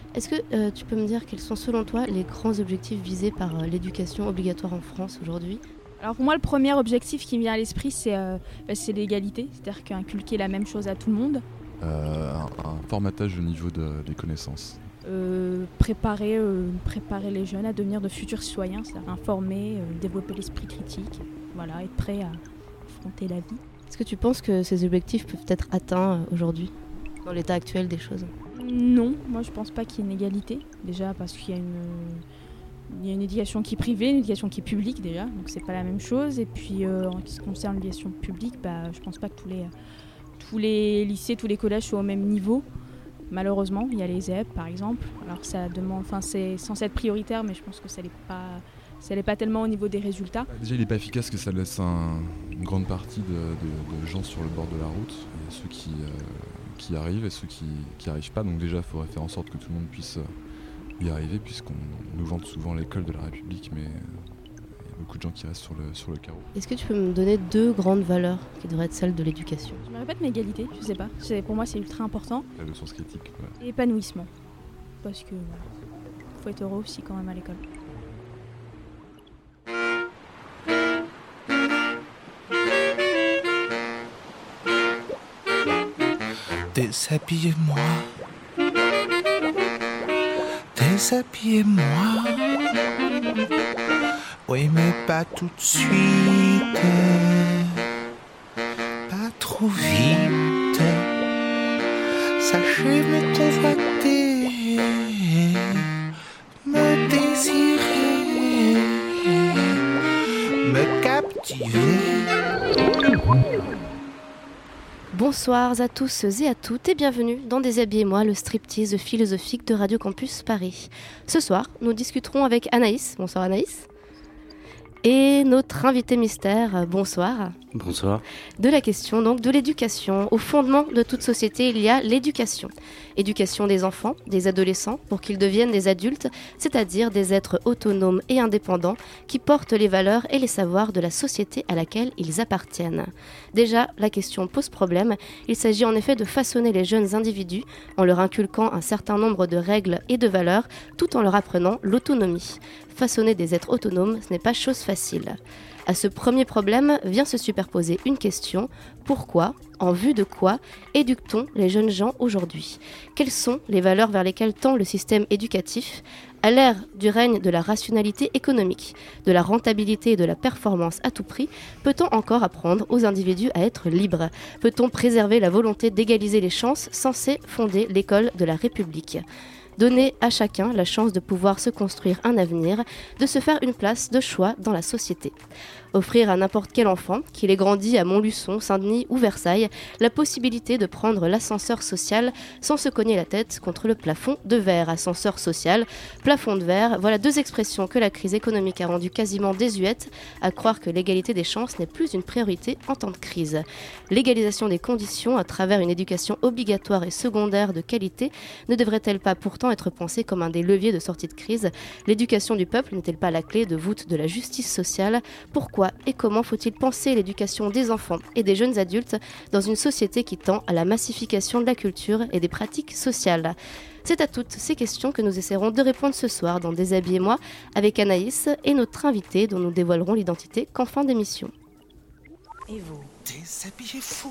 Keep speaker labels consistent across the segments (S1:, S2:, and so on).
S1: Est-ce que tu peux me dire quels sont selon toi les grands objectifs visés par l'éducation obligatoire en France aujourd'hui ?
S2: Alors pour moi, le premier objectif qui me vient à l'esprit, c'est l'égalité, c'est-à-dire qu'inculquer la même chose à tout le monde.
S3: Un formatage au niveau des connaissances.
S2: Préparer les jeunes à devenir de futurs citoyens, c'est-à-dire informer, développer l'esprit critique, voilà, être prêt à affronter la vie.
S1: Est-ce que tu penses que ces objectifs peuvent être atteints aujourd'hui, dans l'état actuel des choses ?
S2: Non, moi je pense pas qu'il y ait une égalité, déjà parce qu'il y a une éducation qui est privée, une éducation qui est publique déjà, donc c'est pas la même chose. Et puis en ce qui concerne l'éducation publique, je pense pas que tous les lycées, tous les collèges soient au même niveau. Malheureusement, il y a les ZEP par exemple. Alors c'est censé être prioritaire, mais je pense que ça n'est pas tellement au niveau des résultats.
S3: Déjà, il n'est pas efficace, que ça laisse une grande partie de gens sur le bord de la route. Il y a ceux qui arrivent et ceux qui n'y arrivent pas. Donc déjà, il faudrait faire en sorte que tout le monde puisse y arriver, puisqu'on nous vante souvent l'école de la République, mais il y a beaucoup de gens qui restent sur le carreau.
S1: Est-ce que tu peux me donner 2 grandes valeurs qui devraient être celles de l'éducation ?
S2: Je me répète, mais égalité, je sais pas. Pour moi, c'est ultra important.
S3: La leçon critique, ouais.
S2: Et épanouissement. Parce que faut être heureux aussi quand même à l'école.
S4: Déshabillez-moi, déshabillez-moi. Oui, mais pas tout de suite, pas trop vite. Sachez me convoiter, me désirer, me captiver.
S1: Bonsoir à tous et à toutes et bienvenue dans Déshabillez-moi, le striptease philosophique de Radio Campus Paris. Ce soir, nous discuterons avec Anaïs. Bonsoir Anaïs. Et notre invité mystère, bonsoir.
S5: Bonsoir.
S1: De la question donc de l'éducation. Au fondement de toute société, il y a l'éducation. Éducation des enfants, des adolescents, pour qu'ils deviennent des adultes, c'est-à-dire des êtres autonomes et indépendants qui portent les valeurs et les savoirs de la société à laquelle ils appartiennent. Déjà, la question pose problème. Il s'agit en effet de façonner les jeunes individus en leur inculquant un certain nombre de règles et de valeurs, tout en leur apprenant l'autonomie. Façonner des êtres autonomes, ce n'est pas chose facile. À ce premier problème vient se superposer une question. Pourquoi, en vue de quoi, éduque-t-on les jeunes gens aujourd'hui ? Quelles sont les valeurs vers lesquelles tend le système éducatif ? À l'ère du règne de la rationalité économique, de la rentabilité et de la performance à tout prix, peut-on encore apprendre aux individus à être libres ? Peut-on préserver la volonté d'égaliser les chances censée fonder l'école de la République ? Donner à chacun la chance de pouvoir se construire un avenir, de se faire une place de choix dans la société. Offrir à n'importe quel enfant, qu'il ait grandi à Montluçon, Saint-Denis ou Versailles, la possibilité de prendre l'ascenseur social sans se cogner la tête contre le plafond de verre. Ascenseur social, plafond de verre, voilà 2 expressions que la crise économique a rendues quasiment désuètes, à croire que l'égalité des chances n'est plus une priorité en temps de crise. L'égalisation des conditions à travers une éducation obligatoire et secondaire de qualité ne devrait-elle pas pourtant être pensée comme un des leviers de sortie de crise ? L'éducation du peuple n'est-elle pas la clé de voûte de la justice sociale ? Pourquoi et comment faut-il penser l'éducation des enfants et des jeunes adultes dans une société qui tend à la massification de la culture et des pratiques sociales ? C'est à toutes ces questions que nous essaierons de répondre ce soir dans Déshabillez-moi avec Anaïs et notre invité dont nous dévoilerons l'identité qu'en fin d'émission.
S4: Et vous ? Déshabillez-vous.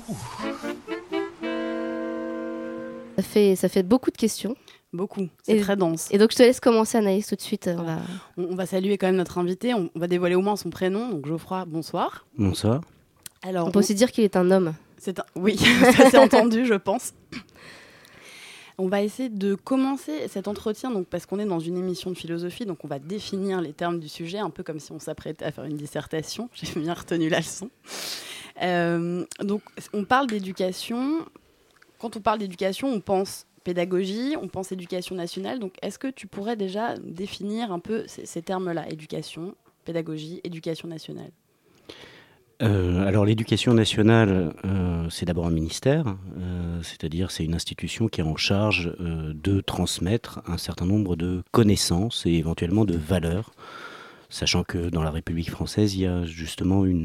S1: Ça fait beaucoup de questions.
S6: Beaucoup, c'est très dense.
S1: Et donc je te laisse commencer Anaïs tout de suite.
S6: On va saluer quand même notre invité, on va dévoiler au moins son prénom. Donc Geoffroy, bonsoir.
S5: Bonsoir.
S1: Alors, on peut aussi dire qu'il est un homme.
S6: Oui, ça s'est entendu je pense. On va essayer de commencer cet entretien donc, parce qu'on est dans une émission de philosophie, donc on va définir les termes du sujet, un peu comme si on s'apprêtait à faire une dissertation. J'ai bien retenu la leçon. Donc on parle d'éducation. Quand on parle d'éducation, on pense pédagogie, on pense éducation nationale. Donc, est-ce que tu pourrais déjà définir un peu ces termes-là, éducation, pédagogie, éducation nationale ?
S5: Alors, l'éducation nationale, c'est d'abord un ministère, c'est-à-dire c'est une institution qui est en charge de transmettre un certain nombre de connaissances et éventuellement de valeurs, sachant que dans la République française, il y a justement une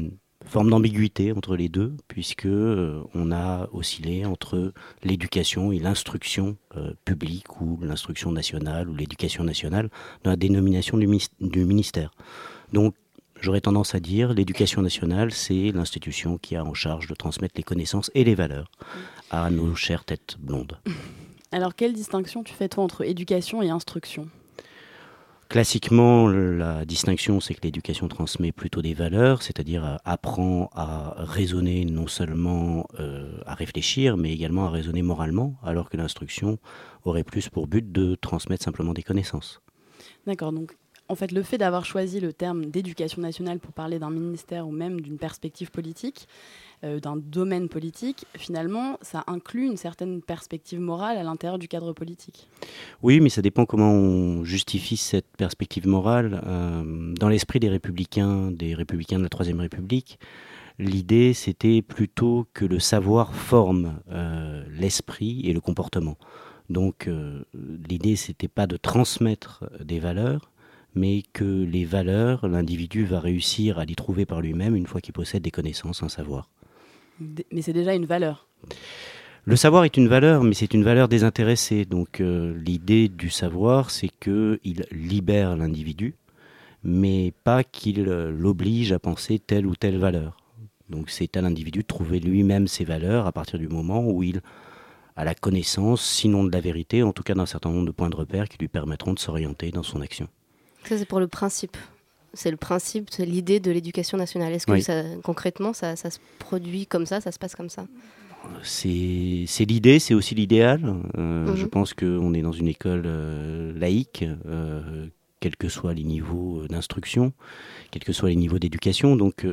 S5: forme d'ambiguïté entre les deux, puisque on a oscillé entre l'éducation et l'instruction publique ou l'instruction nationale ou l'éducation nationale dans la dénomination du ministère. Donc, j'aurais tendance à dire l'éducation nationale, c'est l'institution qui a en charge de transmettre les connaissances et les valeurs à nos chères têtes blondes.
S6: Alors, quelle distinction tu fais, toi, entre éducation et instruction ?
S5: Classiquement, la distinction, c'est que l'éducation transmet plutôt des valeurs, c'est-à-dire apprend à raisonner, non seulement à réfléchir, mais également à raisonner moralement, alors que l'instruction aurait plus pour but de transmettre simplement des connaissances.
S6: D'accord, donc en fait, le fait d'avoir choisi le terme d'éducation nationale pour parler d'un ministère ou même d'une perspective politique, d'un domaine politique, finalement, ça inclut une certaine perspective morale à l'intérieur du cadre politique.
S5: Oui, mais ça dépend comment on justifie cette perspective morale. Dans l'esprit des républicains de la Troisième République, l'idée, c'était plutôt que le savoir forme l'esprit et le comportement. Donc, l'idée, c'était pas de transmettre des valeurs, mais que les valeurs, l'individu va réussir à les trouver par lui-même une fois qu'il possède des connaissances, un savoir.
S6: Mais c'est déjà une valeur.
S5: Le savoir est une valeur, mais c'est une valeur désintéressée. Donc l'idée du savoir, c'est qu'il libère l'individu, mais pas qu'il l'oblige à penser telle ou telle valeur. Donc c'est à l'individu de trouver lui-même ses valeurs à partir du moment où il a la connaissance, sinon de la vérité, en tout cas d'un certain nombre de points de repère qui lui permettront de s'orienter dans son action.
S1: Ça, c'est pour le principe. C'est le principe, c'est l'idée de l'éducation nationale. Est-ce que ça, concrètement, ça se produit comme ça se passe comme ça ?
S5: C'est l'idée, c'est aussi l'idéal. Je pense qu'on est dans une école laïque, quels que soient les niveaux d'instruction, quels que soient les niveaux d'éducation. Donc,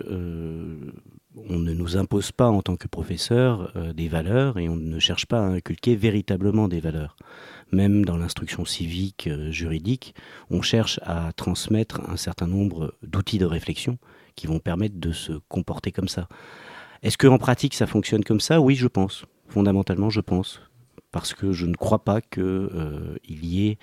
S5: on ne nous impose pas en tant que professeur des valeurs et on ne cherche pas à inculquer véritablement des valeurs. Même dans l'instruction civique, juridique, on cherche à transmettre un certain nombre d'outils de réflexion qui vont permettre de se comporter comme ça. Est-ce qu'en pratique ça fonctionne comme ça ? Oui, je pense. Fondamentalement, je pense. Parce que je ne crois pas qu'il y ait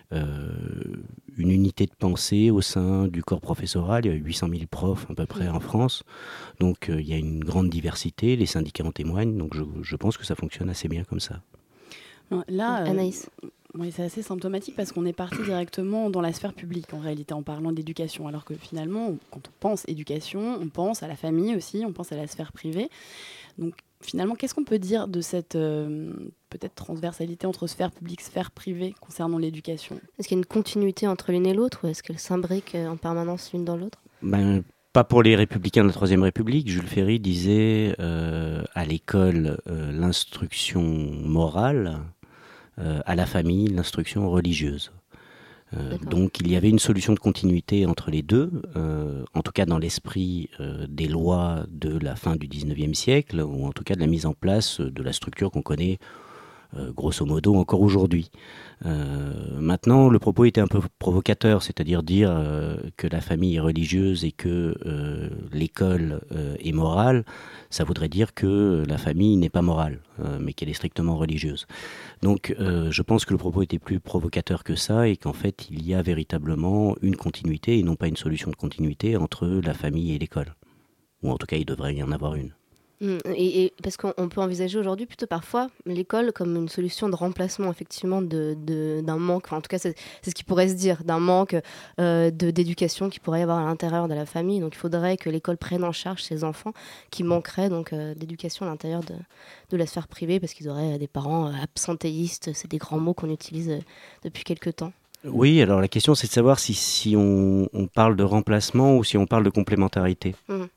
S5: une unité de pensée au sein du corps professoral. Il y a 800 000 profs à peu près en France. Donc il y a une grande diversité, les syndicats en témoignent. Donc je pense que ça fonctionne assez bien comme ça.
S6: Là,
S1: Anaïs.
S6: Oui, c'est assez symptomatique parce qu'on est parti directement dans la sphère publique en réalité en parlant d'éducation, alors que finalement, quand on pense éducation, on pense à la famille aussi, on pense à la sphère privée. Donc finalement, qu'est-ce qu'on peut dire de cette peut-être transversalité entre sphère publique et sphère privée concernant l'éducation ?
S1: Est-ce qu'il y a une continuité entre l'une et l'autre ou est-ce qu'elles s'imbriquent en permanence l'une dans l'autre ?
S5: Pas pour les républicains de la Troisième République. Jules Ferry disait à l'école l'instruction morale, à la famille l'instruction religieuse. Donc il y avait une solution de continuité entre les deux, en tout cas dans l'esprit des lois de la fin du XIXe siècle, ou en tout cas de la mise en place de la structure qu'on connaît grosso modo encore aujourd'hui. Maintenant, le propos était un peu provocateur, c'est-à-dire dire que la famille est religieuse et que l'école est morale, ça voudrait dire que la famille n'est pas morale, mais qu'elle est strictement religieuse. Donc je pense que le propos était plus provocateur que ça et qu'en fait il y a véritablement une continuité et non pas une solution de continuité entre la famille et l'école. Ou en tout cas il devrait y en avoir une.
S1: Et parce qu'on peut envisager aujourd'hui plutôt parfois l'école comme une solution de remplacement effectivement d'un manque, enfin, en tout cas c'est ce qui pourrait se dire, d'un manque d'éducation qui pourrait y avoir à l'intérieur de la famille. Donc il faudrait que l'école prenne en charge ces enfants qui manqueraient donc d'éducation à l'intérieur de la sphère privée parce qu'ils auraient des parents absentéistes, c'est des grands mots qu'on utilise depuis quelque temps.
S5: Oui, alors la question c'est de savoir si on parle de remplacement ou si on parle de complémentarité.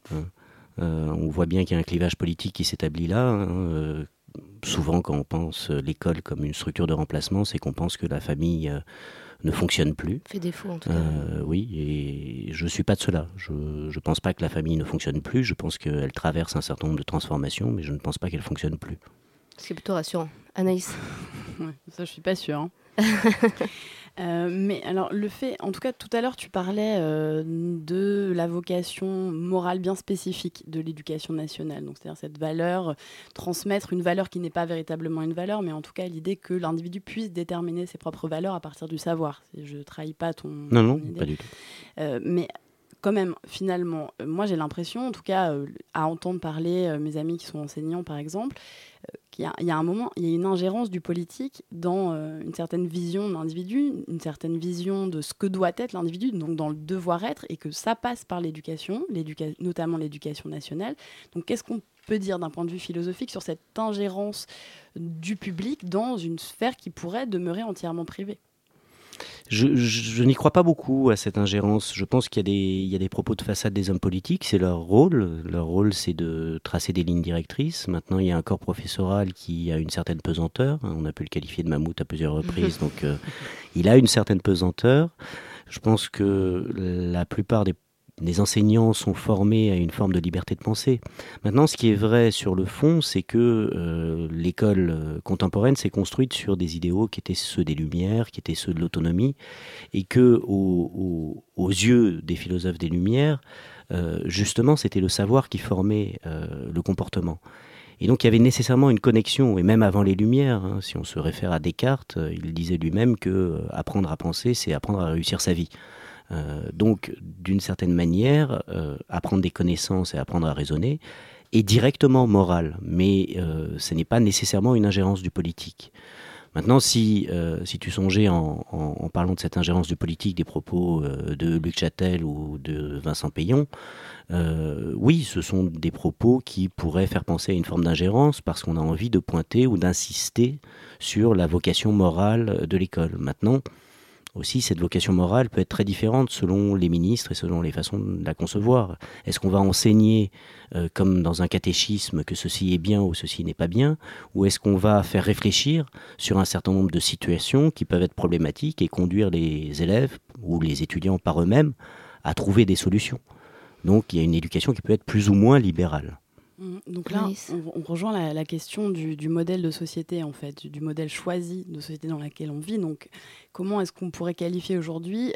S5: On voit bien qu'il y a un clivage politique qui s'établit là. Souvent, quand on pense l'école comme une structure de remplacement, c'est qu'on pense que la famille ne fonctionne plus.
S1: Fait défaut, en tout cas.
S5: Oui, et je ne suis pas de cela. Je ne pense pas que la famille ne fonctionne plus. Je pense qu'elle traverse un certain nombre de transformations, mais je ne pense pas qu'elle ne fonctionne plus.
S1: C'est plutôt rassurant. Anaïs.
S6: Ouais, ça, je ne suis pas sûre. Mais alors, le fait, en tout cas, tout à l'heure, tu parlais de la vocation morale bien spécifique de l'éducation nationale. Donc, c'est-à-dire cette valeur, transmettre une valeur qui n'est pas véritablement une valeur, mais en tout cas, l'idée que l'individu puisse déterminer ses propres valeurs à partir du savoir. Je ne trahis pas ton
S5: Non,
S6: idée.
S5: pas du tout.
S6: Mais quand même, finalement, moi j'ai l'impression, en tout cas, à entendre parler mes amis qui sont enseignants, par exemple, qu'il y a un moment, il y a une ingérence du politique dans une certaine vision de l'individu, une certaine vision de ce que doit être l'individu, donc dans le devoir-être, et que ça passe par l'éducation, notamment l'éducation nationale. Donc qu'est-ce qu'on peut dire d'un point de vue philosophique sur cette ingérence du public dans une sphère qui pourrait demeurer entièrement privée ?
S5: Je n'y crois pas beaucoup à cette ingérence. Je pense qu'il y a des propos de façade des hommes politiques, c'est leur rôle. Leur rôle, c'est de tracer des lignes directrices. Maintenant, il y a un corps professoral qui a une certaine pesanteur. On a pu le qualifier de mammouth à plusieurs reprises, donc il a une certaine pesanteur. Je pense que la plupart des enseignants sont formés à une forme de liberté de pensée. Maintenant, ce qui est vrai sur le fond, c'est que l'école contemporaine s'est construite sur des idéaux qui étaient ceux des Lumières, qui étaient ceux de l'autonomie, et que aux yeux des philosophes des Lumières, justement, c'était le savoir qui formait le comportement. Et donc, il y avait nécessairement une connexion, et même avant les Lumières, si on se réfère à Descartes, il disait lui-même que apprendre à penser, c'est apprendre à réussir sa vie. Donc, d'une certaine manière, apprendre des connaissances et apprendre à raisonner est directement moral, mais ce n'est pas nécessairement une ingérence du politique. Maintenant, si tu songeais en parlant de cette ingérence du politique des propos de Luc Chatel ou de Vincent Peillon, oui, ce sont des propos qui pourraient faire penser à une forme d'ingérence parce qu'on a envie de pointer ou d'insister sur la vocation morale de l'école. Maintenant, aussi, cette vocation morale peut être très différente selon les ministres et selon les façons de la concevoir. Est-ce qu'on va enseigner, comme dans un catéchisme, que ceci est bien ou ceci n'est pas bien, ou est-ce qu'on va faire réfléchir sur un certain nombre de situations qui peuvent être problématiques et conduire les élèves ou les étudiants par eux-mêmes à trouver des solutions? Donc il y a une éducation qui peut être plus ou moins libérale.
S6: Donc là, on rejoint la question du modèle de société, en fait, du modèle choisi de société dans laquelle on vit. Donc, comment est-ce qu'on pourrait qualifier aujourd'hui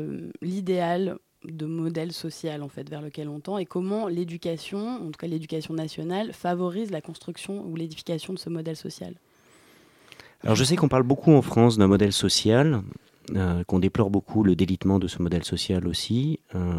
S6: l'idéal de modèle social, en fait, vers lequel on tend, et comment l'éducation, en tout cas l'éducation nationale, favorise la construction ou l'édification de ce modèle social?
S5: Alors, je sais qu'on parle beaucoup en France d'un modèle social, qu'on déplore beaucoup le délitement de ce modèle social aussi.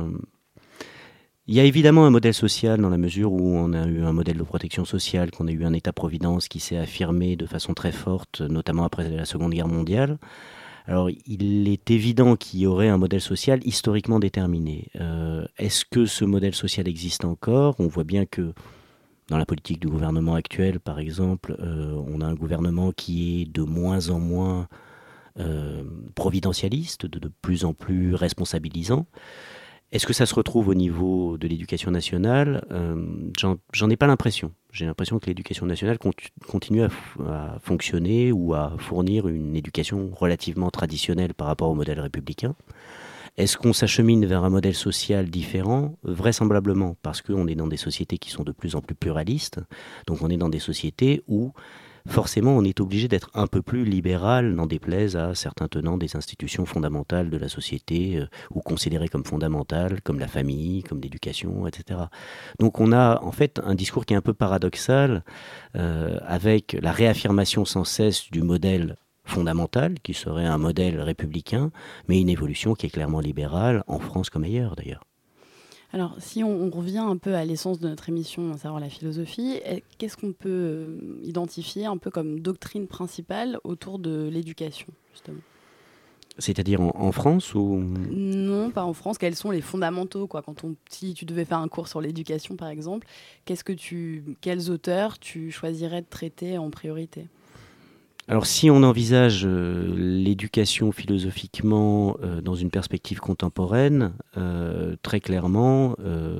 S5: Il y a évidemment un modèle social dans la mesure où on a eu un modèle de protection sociale, qu'on a eu un État-providence qui s'est affirmé de façon très forte, notamment après la Seconde Guerre mondiale. Alors, il est évident qu'il y aurait un modèle social historiquement déterminé. Est-ce que ce modèle social existe encore ? On voit bien que dans la politique du gouvernement actuel, par exemple, on a un gouvernement qui est de moins en moins providentialiste, de plus en plus responsabilisant. Est-ce que ça se retrouve au niveau de l'éducation nationale ? J'en ai pas l'impression. J'ai l'impression que l'éducation nationale continue à fonctionner ou à fournir une éducation relativement traditionnelle par rapport au modèle républicain. Est-ce qu'on s'achemine vers un modèle social différent ? Vraisemblablement, parce qu'on est dans des sociétés qui sont de plus en plus pluralistes. Donc on est dans des sociétés où forcément, on est obligé d'être un peu plus libéral, n'en déplaise à certains tenants des institutions fondamentales de la société, ou considérées comme fondamentales, comme la famille, comme l'éducation, etc. Donc on a en fait un discours qui est un peu paradoxal, avec la réaffirmation sans cesse du modèle fondamental, qui serait un modèle républicain, mais une évolution qui est clairement libérale, en France comme ailleurs d'ailleurs.
S6: Alors, si on revient un peu à l'essence de notre émission, à savoir la philosophie, qu'est-ce qu'on peut identifier un peu comme doctrine principale autour de l'éducation, justement ?
S5: C'est-à-dire en France ou...
S6: Non, pas en France. Quels sont les fondamentaux, quoi ? Si tu devais faire un cours sur l'éducation, par exemple, quels auteurs tu choisirais de traiter en priorité ?
S5: Alors si on envisage l'éducation philosophiquement dans une perspective contemporaine, très clairement,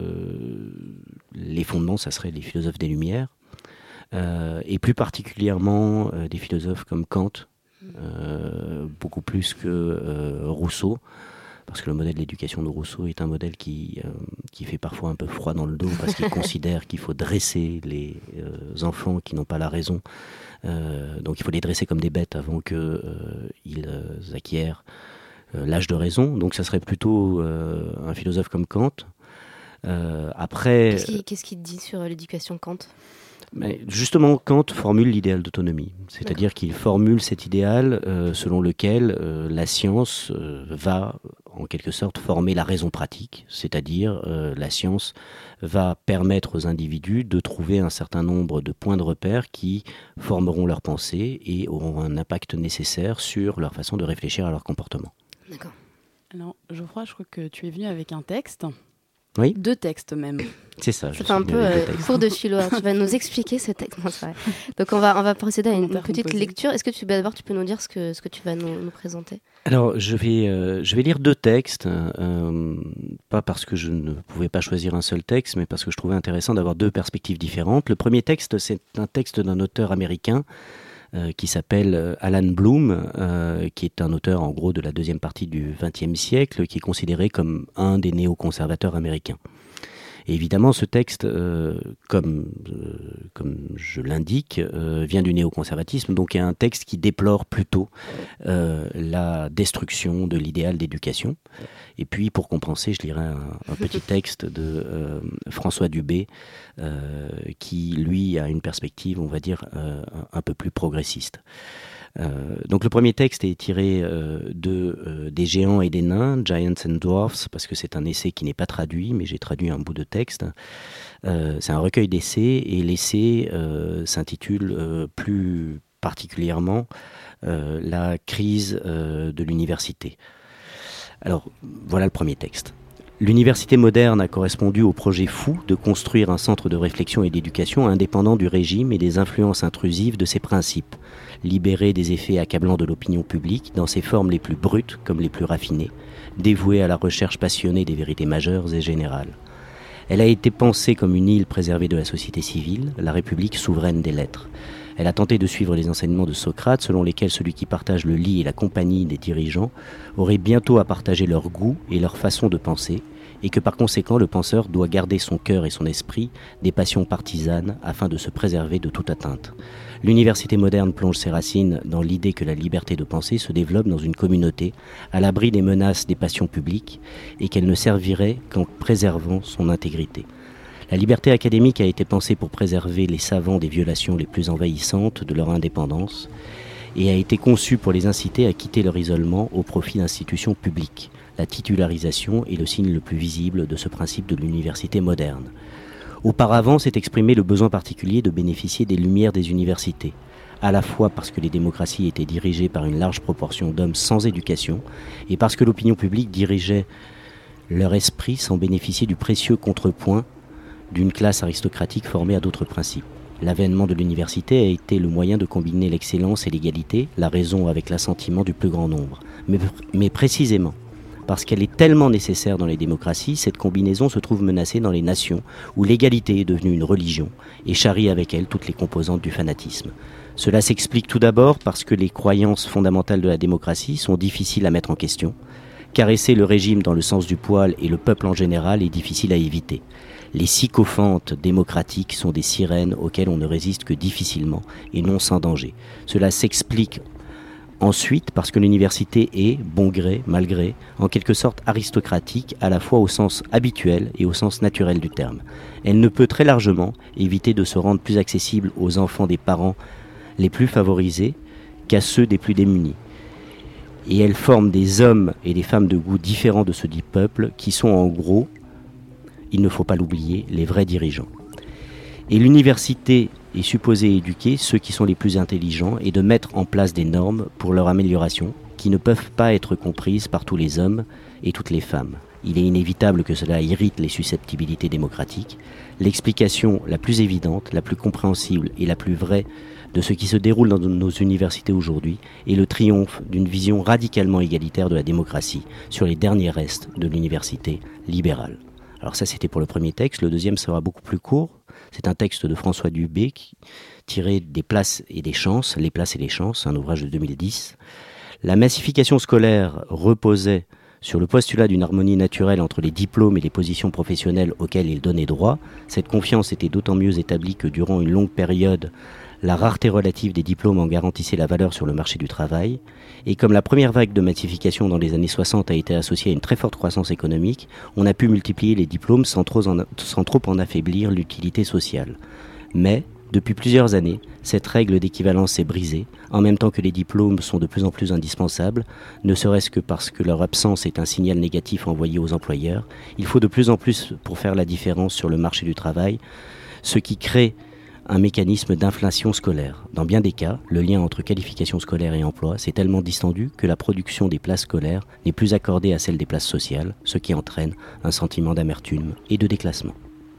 S5: les fondements, ça serait les philosophes des Lumières, et plus particulièrement des philosophes comme Kant, beaucoup plus que Rousseau, parce que le modèle de l'éducation de Rousseau est un modèle qui fait parfois un peu froid dans le dos, parce qu'il considère qu'il faut dresser les enfants qui n'ont pas la raison. Donc il faut les dresser comme des bêtes avant qu'ils acquièrent l'âge de raison. Donc ça serait plutôt un philosophe comme Kant. Après,
S1: Qu'est-ce qu'il dit sur l'éducation Kant ?
S5: Mais justement, Kant formule l'idéal d'autonomie. C'est-à-dire qu'il formule cet idéal selon lequel la science va en quelque sorte former la raison pratique, c'est-à-dire la science va permettre aux individus de trouver un certain nombre de points de repère qui formeront leur pensée et auront un impact nécessaire sur leur façon de réfléchir à leur comportement.
S1: D'accord.
S6: Alors, Geoffroy, je crois que tu es venu avec un texte.
S5: Oui.
S6: 2 textes même.
S5: C'est ça.
S1: C'est un peu cours de philo. Alors, tu vas nous expliquer ce texte. Non, c'est vrai. Donc on va procéder à une petite lecture. Est-ce que tu peux nous dire ce que tu vas nous présenter?
S5: Alors je vais lire 2 textes, pas parce que je ne pouvais pas choisir un seul texte, mais parce que je trouvais intéressant d'avoir 2 perspectives différentes. Le premier texte, c'est un texte d'un auteur américain qui s'appelle Alan Bloom, qui est un auteur en gros de la deuxième partie du XXe siècle, qui est considéré comme un des néoconservateurs américains. Et évidemment, ce texte, comme je l'indique, vient du néoconservatisme, donc est un texte qui déplore plutôt la destruction de l'idéal d'éducation. Et puis, pour compenser, je lirai un petit texte de François Dubé, qui, lui, a une perspective, on va dire, un peu plus progressiste. Donc le premier texte est tiré des géants et des nains, Giants and Dwarfs, parce que c'est un essai qui n'est pas traduit, mais j'ai traduit un bout de texte. C'est un recueil d'essais, et l'essai s'intitule plus particulièrement la crise de l'université. Alors voilà le premier texte. L'université moderne a correspondu au projet fou de construire un centre de réflexion et d'éducation indépendant du régime et des influences intrusives de ses principes, libéré des effets accablants de l'opinion publique dans ses formes les plus brutes comme les plus raffinées, dévouée à la recherche passionnée des vérités majeures et générales. Elle a été pensée comme une île préservée de la société civile, la République souveraine des lettres. Elle a tenté de suivre les enseignements de Socrate, selon lesquels celui qui partage le lit et la compagnie des dirigeants aurait bientôt à partager leur goût et leur façon de penser, et que par conséquent le penseur doit garder son cœur et son esprit des passions partisanes afin de se préserver de toute atteinte. L'université moderne plonge ses racines dans l'idée que la liberté de penser se développe dans une communauté, à l'abri des menaces des passions publiques, et qu'elle ne servirait qu'en préservant son intégrité. La liberté académique a été pensée pour préserver les savants des violations les plus envahissantes de leur indépendance, et a été conçue pour les inciter à quitter leur isolement au profit d'institutions publiques. La titularisation est le signe le plus visible de ce principe de l'université moderne. Auparavant s'est exprimé le besoin particulier de bénéficier des lumières des universités, à la fois parce que les démocraties étaient dirigées par une large proportion d'hommes sans éducation, et parce que l'opinion publique dirigeait leur esprit sans bénéficier du précieux contrepoint d'une classe aristocratique formée à d'autres principes. L'avènement de l'université a été le moyen de combiner l'excellence et l'égalité, la raison avec l'assentiment du plus grand nombre. Mais précisément, parce qu'elle est tellement nécessaire dans les démocraties, cette combinaison se trouve menacée dans les nations où l'égalité est devenue une religion et charrie avec elle toutes les composantes du fanatisme. Cela s'explique tout d'abord parce que les croyances fondamentales de la démocratie sont difficiles à mettre en question. Caresser le régime dans le sens du poil et le peuple en général est difficile à éviter. Les sycophantes démocratiques sont des sirènes auxquelles on ne résiste que difficilement et non sans danger. Cela s'explique ensuite parce que l'université est, bon gré, mal gré, en quelque sorte aristocratique à la fois au sens habituel et au sens naturel du terme. Elle ne peut très largement éviter de se rendre plus accessible aux enfants des parents les plus favorisés qu'à ceux des plus démunis. Et elle forme des hommes et des femmes de goût différents de ceux du peuple qui sont en gros, il ne faut pas l'oublier, les vrais dirigeants. Et l'université est supposée éduquer ceux qui sont les plus intelligents et de mettre en place des normes pour leur amélioration qui ne peuvent pas être comprises par tous les hommes et toutes les femmes. Il est inévitable que cela irrite les susceptibilités démocratiques. L'explication la plus évidente, la plus compréhensible et la plus vraie de ce qui se déroule dans nos universités aujourd'hui est le triomphe d'une vision radicalement égalitaire de la démocratie sur les derniers restes de l'université libérale. Alors ça, c'était pour le premier texte. Le deuxième sera beaucoup plus court. C'est un texte de François Dubé tiré des Places et des chances, Les Places et les chances, un ouvrage de 2010. La massification scolaire reposait sur le postulat d'une harmonie naturelle entre les diplômes et les positions professionnelles auxquelles il donnait droit. Cette confiance était d'autant mieux établie que durant une longue période, la rareté relative des diplômes en garantissait la valeur sur le marché du travail. Et comme la première vague de massification dans les années 60 a été associée à une très forte croissance économique, on a pu multiplier les diplômes sans trop en affaiblir l'utilité sociale. Mais, Depuis plusieurs années, cette règle d'équivalence est brisée, en même temps que les diplômes sont de plus en plus indispensables, ne serait-ce que parce que leur absence est un signal négatif envoyé aux employeurs. Il faut de plus en plus pour faire la différence sur le marché du travail, ce qui crée un mécanisme d'inflation scolaire. Dans bien des cas, le lien entre qualification scolaire et emploi s'est tellement distendu que la production des places scolaires n'est plus accordée à celle des places sociales, ce qui entraîne un sentiment d'amertume et de déclassement.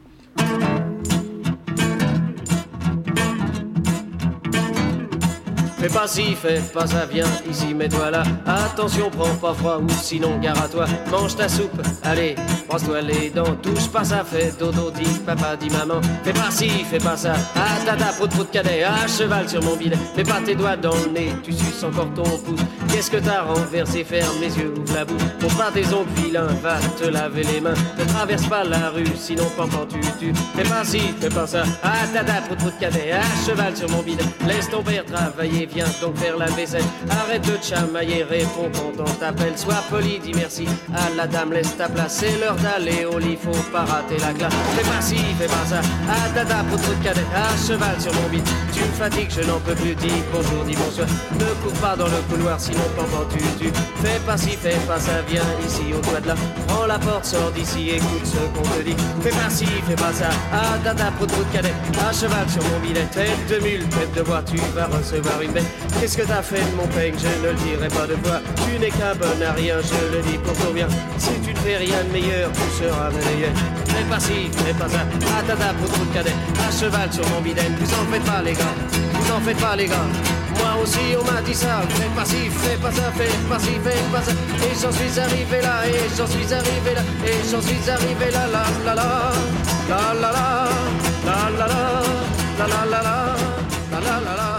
S7: Fais pas ci, fais pas ça, viens ici, mets-toi là. Attention, prends pas froid ou sinon gare à toi. Mange ta soupe, allez, brosse-toi les dents. Touche pas ça, fais dodo, dis papa, dis maman. Fais pas ci, fais pas ça. Ah tata, prout prout cadet, à cheval sur mon bidet. Mets pas tes doigts dans le nez, tu suces encore ton pouce. Qu'est-ce que t'as renversé? Ferme les yeux, ouvre la bouche. Montre pas tes ongles vilains, va te laver les mains. Ne traverse pas la rue, sinon pampan tu tues. Fais pas ci, fais pas ça. Ah tata, prout prout cadet, à cheval sur mon bidet. Laisse ton père travailler. Viens donc faire la vaisselle. Arrête de te chamailler, réponds quand on t'appelle. Sois poli, dis merci à la dame, laisse ta place. C'est l'heure d'aller au lit, faut pas rater la classe. Fais pas ci, fais pas ça. Ah tata, pour de cadet, à cheval sur mon bide. Tu me fatigues, je n'en peux plus. Dis bonjour, dis bonsoir. Ne cours pas dans le couloir, sinon pendant tu. Fais pas ci, fais pas ça. Viens ici, au doigt de là. Prends la porte, sors d'ici, écoute ce qu'on te dit. Fais pas ci, fais pas ça. Ah tata, pour de cadet, à cheval sur mon bidet. Tête de mule, tête de bois, tu vas recevoir une bête. Qu'est-ce que t'as fait de mon peigne? Je ne le dirai pas de toi. Tu n'es qu'un bon à rien, je le dis pour ton bien. Si tu ne fais rien de meilleur, tu seras meilleur. Fais pas ci, fais pas ça. Ah tata, pour tout cadet. À cheval sur mon bidet. Vous en faites pas les gars. Vous en faites pas les gars. Moi aussi on m'a dit ça. Fais pas ci, fais pas ça. Fais pas ci, fais pas ça. Et j'en suis arrivé là. Et j'en suis arrivé là. Et j'en suis arrivé là. La la la. La la la. La la la. La la la la. La la la la.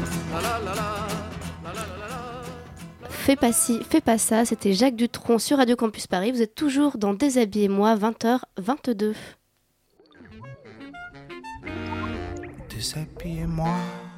S1: Fais pas ci, fais pas ça, c'était Jacques Dutronc sur Radio Campus Paris. Vous êtes toujours dans Déshabillez-moi, 20h22.
S4: Déshabillez-moi.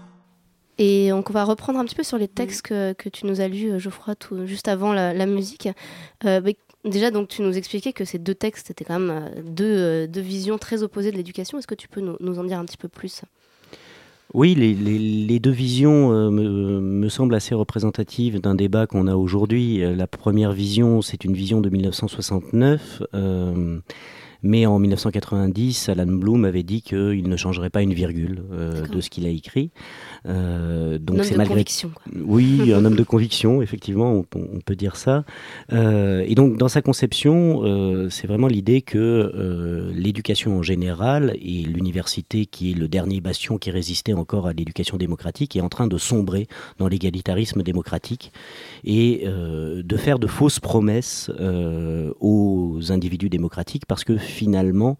S1: Et donc on va reprendre un petit peu sur les textes que tu nous as lus, Geoffroy, juste avant la musique. Déjà, donc, tu nous expliquais que ces deux textes étaient quand même deux visions très opposées de l'éducation. Est-ce que tu peux nous en dire un petit peu plus ?
S5: Oui, les deux visions me semblent assez représentatives d'un débat qu'on a aujourd'hui. La première vision, c'est une vision de 1969, mais en 1990, Alan Bloom avait dit qu'il ne changerait pas une virgule de ce qu'il a écrit. Donc
S1: un homme de conviction, quoi.
S5: Oui, un homme de conviction, effectivement, on peut dire ça. Et donc, dans sa conception, c'est vraiment l'idée que l'éducation en général et l'université, qui est le dernier bastion qui résistait encore à l'éducation démocratique, est en train de sombrer dans l'égalitarisme démocratique et de faire de fausses promesses aux individus démocratiques, parce que finalement,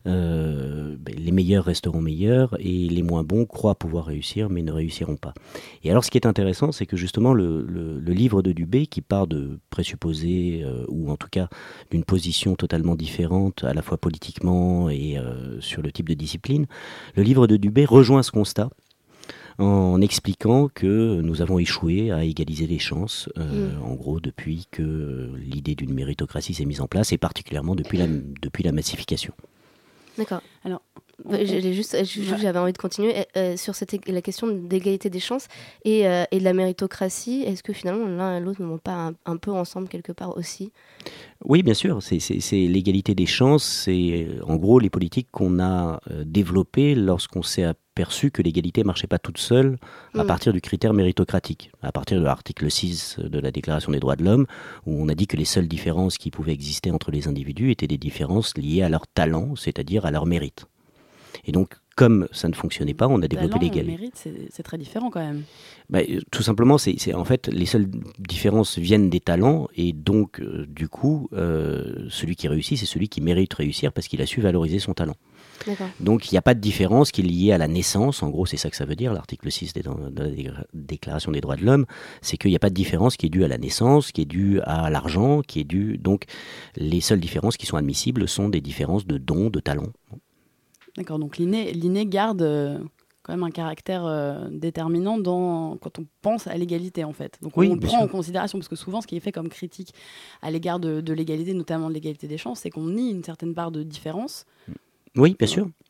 S5: les meilleurs resteront meilleurs et les moins bons croient pouvoir réussir, mais ne réussiront pas. Et alors, ce qui est intéressant, c'est que justement, le livre de Dubé, qui part de présupposés, ou en tout cas d'une position totalement différente, à la fois politiquement et sur le type de discipline, le livre de Dubé rejoint ce constat en expliquant que nous avons échoué à égaliser les chances, en gros, depuis que l'idée d'une méritocratie s'est mise en place, et particulièrement depuis la massification.
S1: D'accord.
S6: Alors,
S1: j'avais envie de continuer sur la question d'égalité des chances et de la méritocratie. Est-ce que finalement l'un et l'autre ne vont pas un peu ensemble quelque part aussi ?
S5: Oui, bien sûr. C'est l'égalité des chances. C'est en gros les politiques qu'on a développées lorsqu'on s'est aperçu que l'égalité ne marchait pas toute seule à partir du critère méritocratique, à partir de l'article 6 de la Déclaration des droits de l'homme, où on a dit que les seules différences qui pouvaient exister entre les individus étaient des différences liées à leur talent, c'est-à-dire à leur mérite. Et donc, comme ça ne fonctionnait pas, on a développé l'égalité.
S6: Le mérite, c'est très différent quand même.
S5: Tout simplement, c'est en fait, les seules différences viennent des talents, et donc, du coup, celui qui réussit, c'est celui qui mérite réussir parce qu'il a su valoriser son talent.
S1: D'accord.
S5: Donc, il n'y a pas de différence qui est liée à la naissance. En gros, c'est ça que ça veut dire, l'article 6 de la Déclaration des droits de l'homme. C'est qu'il n'y a pas de différence qui est due à la naissance, qui est due à l'argent, qui est due... Donc, les seules différences qui sont admissibles sont des différences de dons, de talents.
S6: D'accord, donc l'inné garde quand même un caractère déterminant quand on pense à l'égalité, en fait. Donc on le prend en considération, parce que souvent, ce qui est fait comme critique à l'égard de l'égalité, notamment de l'égalité des chances, c'est qu'on nie une certaine part de différence.
S5: Oui, bien sûr.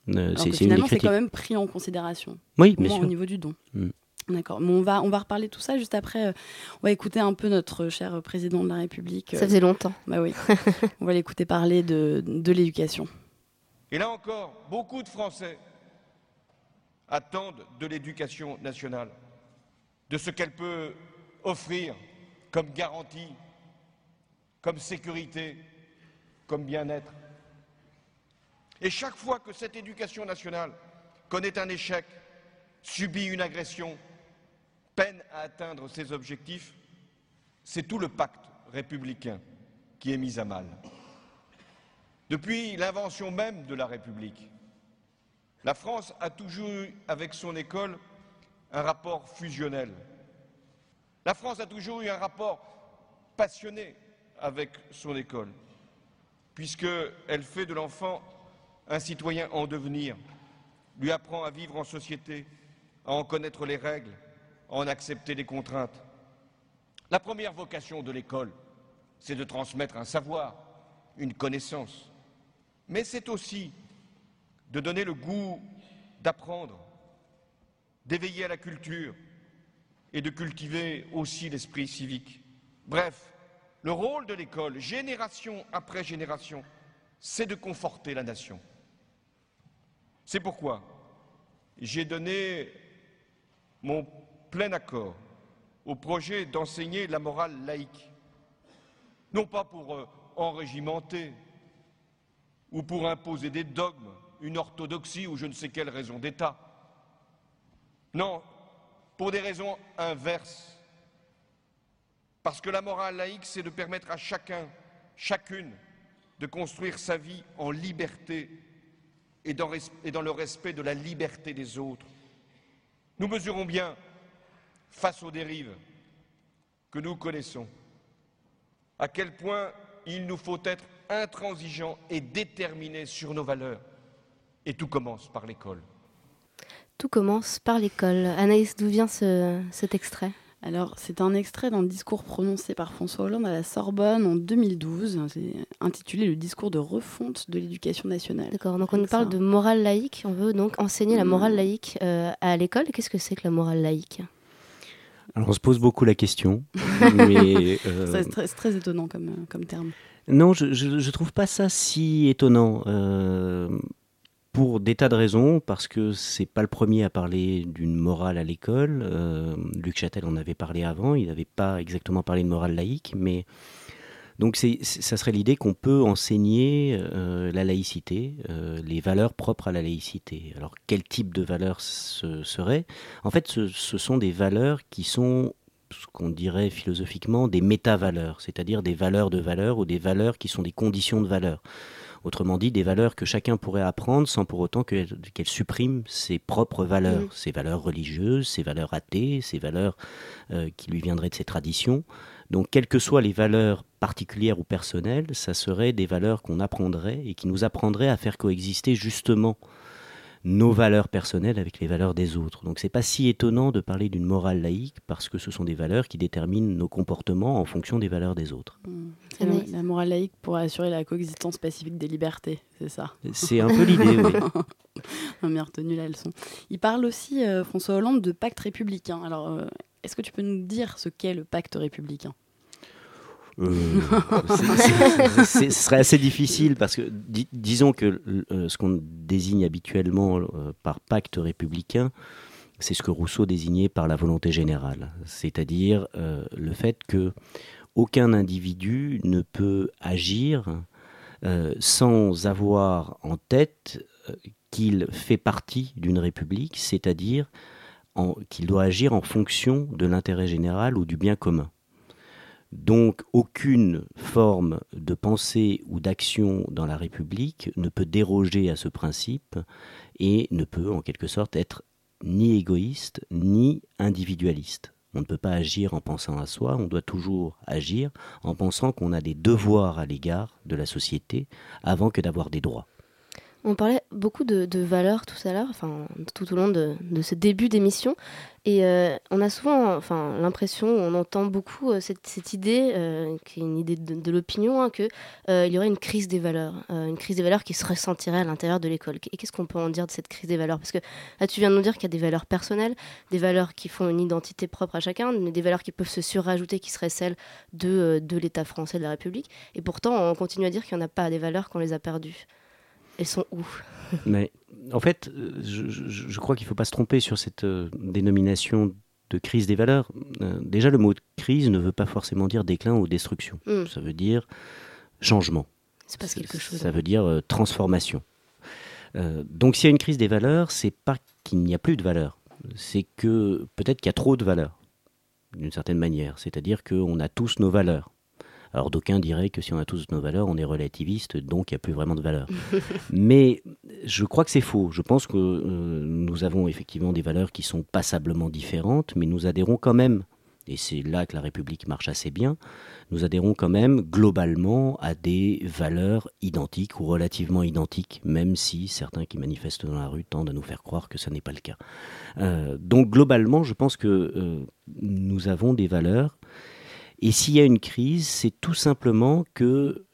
S6: Alors que finalement, c'est quand même pris en considération.
S5: Oui, bien sûr.
S6: Au niveau du don. D'accord. Bon, on va reparler de tout ça juste après. On va écouter un peu notre cher président de la République.
S1: Ça faisait longtemps.
S6: Bah oui. On va l'écouter parler de l'éducation.
S8: Et là encore, beaucoup de Français attendent de l'éducation nationale, de ce qu'elle peut offrir comme garantie, comme sécurité, comme bien-être. Et chaque fois que cette éducation nationale connaît un échec, subit une agression, peine à atteindre ses objectifs, c'est tout le pacte républicain qui est mis à mal. Depuis l'invention même de la République, la France a toujours eu avec son école un rapport fusionnel. La France a toujours eu un rapport passionné avec son école, puisqu'elle fait de l'enfant un citoyen en devenir, lui apprend à vivre en société, à en connaître les règles, à en accepter les contraintes. La première vocation de l'école, c'est de transmettre un savoir, une connaissance. Mais c'est aussi de donner le goût d'apprendre, d'éveiller à la culture et de cultiver aussi l'esprit civique. Bref, le rôle de l'école, génération après génération, c'est de conforter la nation. C'est pourquoi j'ai donné mon plein accord au projet d'enseigner la morale laïque, non pas pour enrégimenter ou pour imposer des dogmes, une orthodoxie ou je ne sais quelle raison d'État. Non, pour des raisons inverses. Parce que la morale laïque, c'est de permettre à chacun, chacune, de construire sa vie en liberté et dans le respect de la liberté des autres. Nous mesurons bien, face aux dérives que nous connaissons, à quel point il nous faut être intransigeants et déterminés sur nos valeurs. Et tout commence par l'école.
S1: Tout commence par l'école. Anaïs, d'où vient cet extrait ?
S6: Alors, c'est un extrait d'un discours prononcé par François Hollande à la Sorbonne en 2012. C'est intitulé « Le discours de refonte de l'éducation nationale ».
S1: D'accord, donc on nous parle de morale laïque. On veut donc enseigner la morale laïque à l'école. Qu'est-ce que c'est que la morale laïque ?
S5: Alors, on se pose beaucoup la question. Mais,
S6: c'est très étonnant comme terme.
S5: Non, je ne trouve pas ça si étonnant. Pour des tas de raisons, parce que c'est pas le premier à parler d'une morale à l'école. Luc Châtel en avait parlé avant, il n'avait pas exactement parlé de morale laïque, mais donc ça serait l'idée qu'on peut enseigner la laïcité, les valeurs propres à la laïcité. Alors quel type de valeurs ce serait ? En fait, ce sont des valeurs qui sont ce qu'on dirait philosophiquement des méta-valeurs, c'est-à-dire des valeurs de valeurs ou des valeurs qui sont des conditions de valeurs. Autrement dit, des valeurs que chacun pourrait apprendre sans pour autant qu'elle supprime ses propres valeurs, ses valeurs religieuses, ses valeurs athées, ses valeurs qui lui viendraient de ses traditions. Donc, quelles que soient les valeurs particulières ou personnelles, ça serait des valeurs qu'on apprendrait et qui nous apprendraient à faire coexister justement nos valeurs personnelles avec les valeurs des autres. Donc c'est pas si étonnant de parler d'une morale laïque parce que ce sont des valeurs qui déterminent nos comportements en fonction des valeurs des autres.
S6: La morale laïque pour assurer la coexistence pacifique des libertés, c'est ça ?
S5: C'est un peu l'idée, oui.
S6: On a bien retenu la leçon. Il parle aussi, François Hollande, de pacte républicain. Alors, est-ce que tu peux nous dire ce qu'est le pacte républicain ?
S5: Ce serait assez difficile parce que disons que ce qu'on désigne habituellement par pacte républicain, c'est ce que Rousseau désignait par la volonté générale, c'est-à-dire le fait que aucun individu ne peut agir sans avoir en tête qu'il fait partie d'une république, c'est-à-dire qu'il doit agir en fonction de l'intérêt général ou du bien commun. Donc, aucune forme de pensée ou d'action dans la République ne peut déroger à ce principe et ne peut, en quelque sorte, être ni égoïste ni individualiste. On ne peut pas agir en pensant à soi, on doit toujours agir en pensant qu'on a des devoirs à l'égard de la société avant que d'avoir des droits.
S1: On parlait beaucoup de valeurs tout à l'heure, tout au long de ce début d'émission. Et on a souvent l'impression, on entend beaucoup cette idée, qui est une idée de l'opinion, qu'il y aurait une crise des valeurs qui se ressentirait à l'intérieur de l'école. Et qu'est-ce qu'on peut en dire de cette crise des valeurs ? Parce que là, tu viens de nous dire qu'il y a des valeurs personnelles, des valeurs qui font une identité propre à chacun, mais des valeurs qui peuvent se surrajouter, qui seraient celles de l'État français, de la République. Et pourtant, on continue à dire qu'il n'y en a pas des valeurs, qu'on les a perdues. Elles sont où ?
S5: Mais en fait, je crois qu'il ne faut pas se tromper sur cette dénomination de crise des valeurs. Déjà, le mot crise ne veut pas forcément dire déclin ou destruction. Ça veut dire changement.
S1: C'est pas quelque chose.
S5: Ça veut dire transformation. Donc, s'il y a une crise des valeurs, c'est pas qu'il n'y a plus de valeurs. C'est que peut-être qu'il y a trop de valeurs, d'une certaine manière. C'est-à-dire qu'on a tous nos valeurs. Alors d'aucuns diraient que si on a tous nos valeurs, on est relativiste, donc il n'y a plus vraiment de valeurs. Mais je crois que c'est faux. Je pense que nous avons effectivement des valeurs qui sont passablement différentes, mais nous adhérons quand même, et c'est là que la République marche assez bien, nous adhérons quand même globalement à des valeurs identiques ou relativement identiques, même si certains qui manifestent dans la rue tendent à nous faire croire que ce n'est pas le cas. Donc globalement, je pense que nous avons des valeurs. Et s'il y a une crise, c'est tout simplement que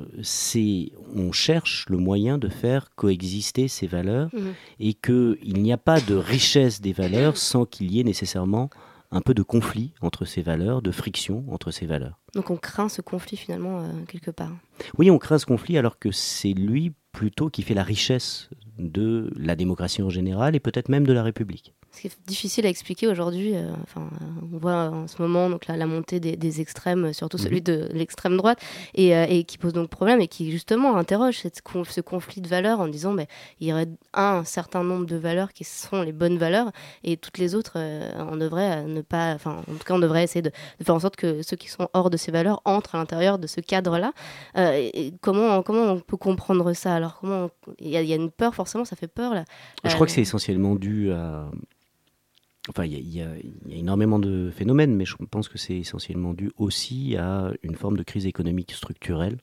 S5: on cherche le moyen de faire coexister ces valeurs et qu'il n'y a pas de richesse des valeurs sans qu'il y ait nécessairement un peu de conflit entre ces valeurs, de friction entre ces valeurs.
S1: Donc on craint ce conflit finalement quelque part.
S5: Oui, on craint ce conflit alors que c'est lui plutôt qui fait la richesse de la démocratie en général et peut-être même de la République.
S1: Ce qui est difficile à expliquer aujourd'hui, on voit en ce moment donc, la montée des extrêmes, surtout celui de l'extrême droite, et qui pose donc problème et qui justement interroge ce conflit de valeurs en disant il y aurait un certain nombre de valeurs qui sont les bonnes valeurs et toutes les autres, on devrait ne pas, en tout cas on devrait essayer de faire en sorte que ceux qui sont hors de ces valeurs entrent à l'intérieur de ce cadre-là. Et comment on peut comprendre ça ? Alors il y a une peur, forcément, ça fait peur là.
S5: Je crois que c'est essentiellement dû à... Enfin, il y a énormément de phénomènes, mais je pense que c'est essentiellement dû aussi à une forme de crise économique structurelle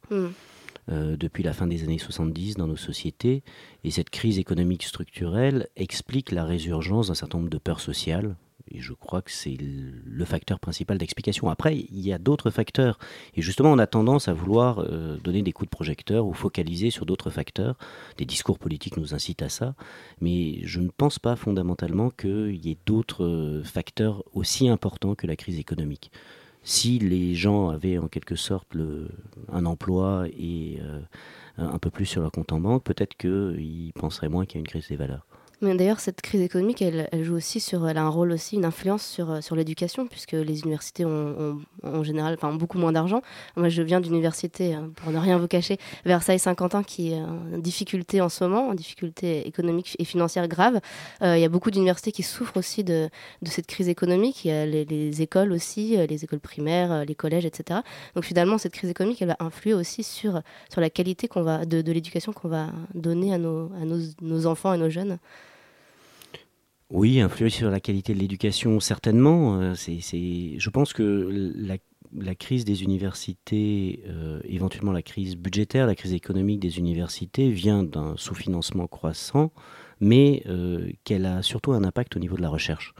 S5: depuis la fin des années 70 dans nos sociétés. Et cette crise économique structurelle explique la résurgence d'un certain nombre de peurs sociales. Et je crois que c'est le facteur principal d'explication. Après, il y a d'autres facteurs. Et justement, on a tendance à vouloir donner des coups de projecteur ou focaliser sur d'autres facteurs. Des discours politiques nous incitent à ça. Mais je ne pense pas fondamentalement qu'il y ait d'autres facteurs aussi importants que la crise économique. Si les gens avaient en quelque sorte un emploi et un peu plus sur leur compte en banque, peut-être qu'ils penseraient moins qu'il y a une crise des valeurs.
S1: Mais d'ailleurs, cette crise économique, elle joue aussi elle a un rôle aussi, une influence sur l'éducation, puisque les universités ont en général beaucoup moins d'argent. Moi, je viens d'université, pour ne rien vous cacher, Versailles-Saint-Quentin, qui est en difficulté en ce moment, en difficulté économique et financière grave. Il y a beaucoup d'universités qui souffrent aussi de cette crise économique. Il y a les écoles aussi, les écoles primaires, les collèges, etc. Donc finalement, cette crise économique, elle va influer aussi sur la qualité de l'éducation qu'on va donner à nos enfants et nos jeunes.
S5: Oui, influer sur la qualité de l'éducation, certainement. Je pense que la crise des universités, éventuellement la crise budgétaire, la crise économique des universités vient d'un sous-financement croissant, mais qu'elle a surtout un impact au niveau de la recherche.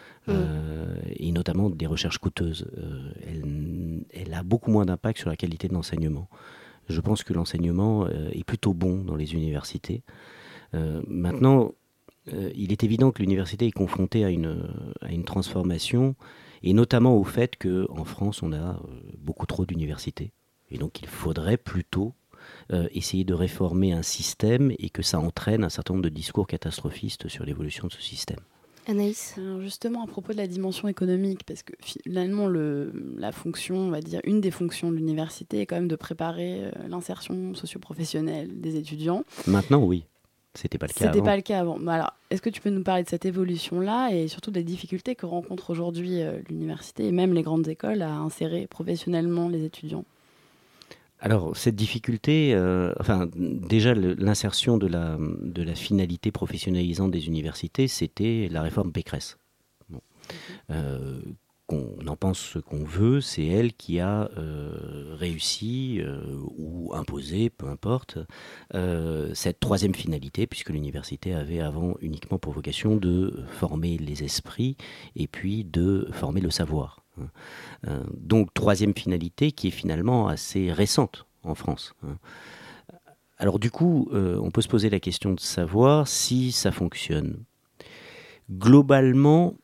S5: Et notamment des recherches coûteuses. Elle a beaucoup moins d'impact sur la qualité de l'enseignement. Je pense que l'enseignement est plutôt bon dans les universités. Maintenant, il est évident que l'université est confrontée à une transformation, et notamment au fait qu'en France, on a beaucoup trop d'universités. Et donc, il faudrait plutôt essayer de réformer un système et que ça entraîne un certain nombre de discours catastrophistes sur l'évolution de ce système.
S1: Anaïs ?
S6: Alors justement, à propos de la dimension économique, parce que finalement, la fonction, on va dire, une des fonctions de l'université est quand même de préparer l'insertion socio-professionnelle des étudiants.
S5: Maintenant, oui. C'était pas le cas avant.
S6: C'était pas le cas avant. Alors, est-ce que tu peux nous parler de cette évolution-là et surtout des difficultés que rencontre aujourd'hui l'université et même les grandes écoles à insérer professionnellement les étudiants ?
S5: Alors, cette difficulté, déjà l'insertion de la finalité professionnalisante des universités, c'était la réforme Pécresse. Bon. qu'on en pense ce qu'on veut, c'est elle qui a réussi ou imposé, peu importe, cette troisième finalité, puisque l'université avait avant uniquement pour vocation de former les esprits et puis de former le savoir. Donc troisième finalité qui est finalement assez récente en France. Alors du coup, on peut se poser la question de savoir si ça fonctionne. Globalement,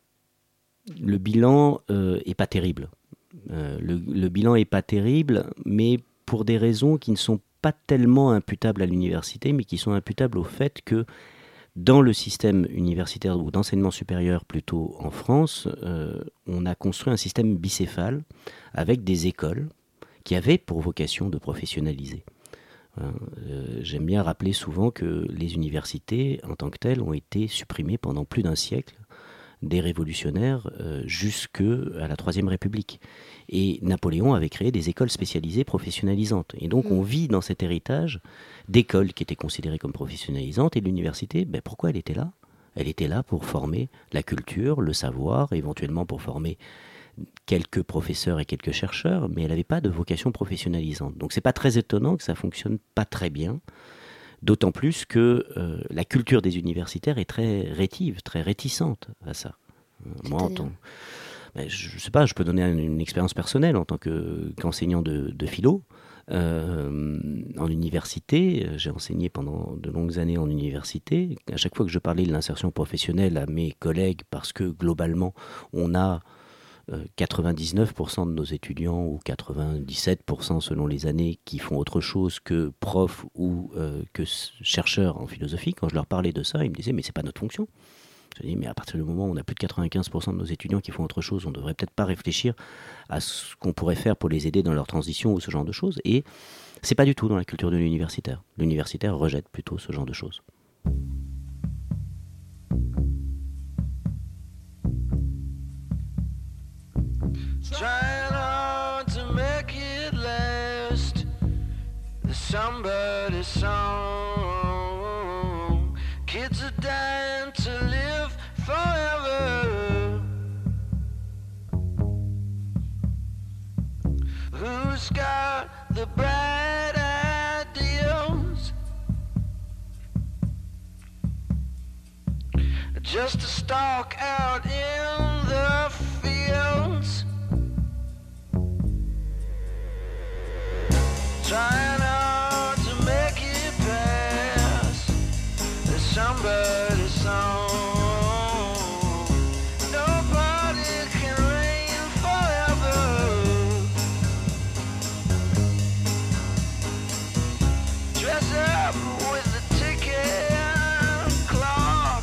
S5: le bilan est pas terrible. Le bilan est pas terrible, mais pour des raisons qui ne sont pas tellement imputables à l'université, mais qui sont imputables au fait que dans le système universitaire ou d'enseignement supérieur plutôt en France, on a construit un système bicéphale avec des écoles qui avaient pour vocation de professionnaliser. J'aime bien rappeler souvent que les universités en tant que telles ont été supprimées pendant plus d'un siècle des révolutionnaires jusqu'à la Troisième République. Et Napoléon avait créé des écoles spécialisées professionnalisantes. Et donc on vit dans cet héritage d'écoles qui étaient considérées comme professionnalisantes. Et l'université, pourquoi elle était là ? Elle était là pour former la culture, le savoir, éventuellement pour former quelques professeurs et quelques chercheurs, mais elle n'avait pas de vocation professionnalisante. Donc c'est pas très étonnant que ça fonctionne pas très bien, d'autant plus que la culture des universitaires est très rétive, très réticente à ça. Moi, je sais pas, je peux donner une expérience personnelle en tant qu'enseignant de philo. En université, j'ai enseigné pendant de longues années en université. À chaque fois que je parlais de l'insertion professionnelle à mes collègues, parce que globalement, on a 99% de nos étudiants, ou 97% selon les années, qui font autre chose que prof ou que chercheurs en philosophie. Quand je leur parlais de ça, ils me disaient « mais c'est pas notre fonction ». Je dis, mais à partir du moment où on a plus de 95% de nos étudiants qui font autre chose, on ne devrait peut-être pas réfléchir à ce qu'on pourrait faire pour les aider dans leur transition ou ce genre de choses. Et c'est pas du tout dans la culture de l'universitaire. L'universitaire rejette plutôt ce genre de choses.
S4: Trying hard to make it last. There's somebody's song. Kids are dying to live forever. Who's got the bright ideals? Just to stalk out in the fields. Trying hard to make it past. There's somebody's song. Nobody can reign forever. Dress up with the ticking clock.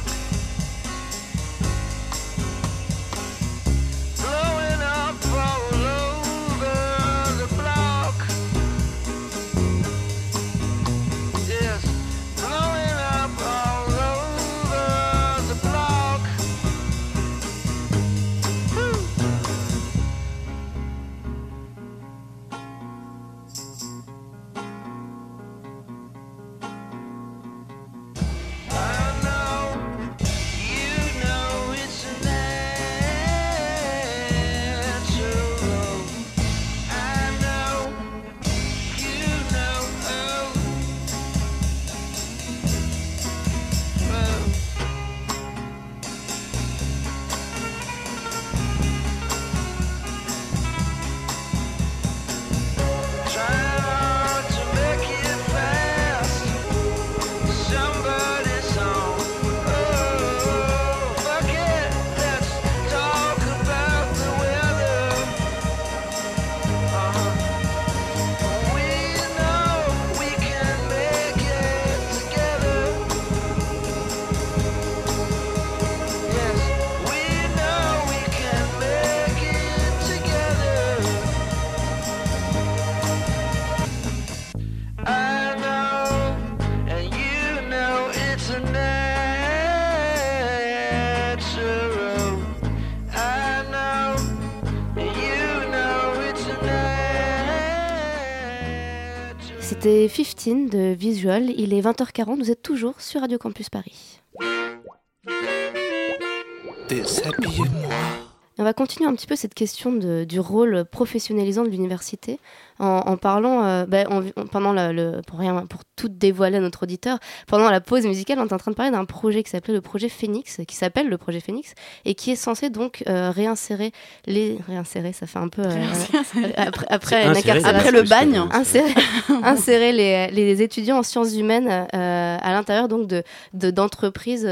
S4: Blowing up all over the block. Yes, blowing up all over the block. Woo. I know, you know it's natural. I know, you know, trying hard to make it fast. Somebody's song. Oh, fuck it, let's talk about the weather. We know we can make it together. Yes, we know we can make it together. I know, and you know it's a natural. I know, and you know it's a natural.
S1: C'était 15 de Visual. Il est 20h40, vous êtes toujours sur Radio Campus Paris.
S4: Déshabillez-moi.
S1: On va continuer un petit peu cette question du rôle professionnalisant de l'université en parlant, pour tout dévoiler à notre auditeur, pendant la pause musicale, on est en train de parler d'un projet qui s'appelle le projet Phoenix, et qui est censé donc réinsérer, ça fait un peu après
S6: le bagne,
S1: insérer les étudiants en sciences humaines à l'intérieur donc d'entreprises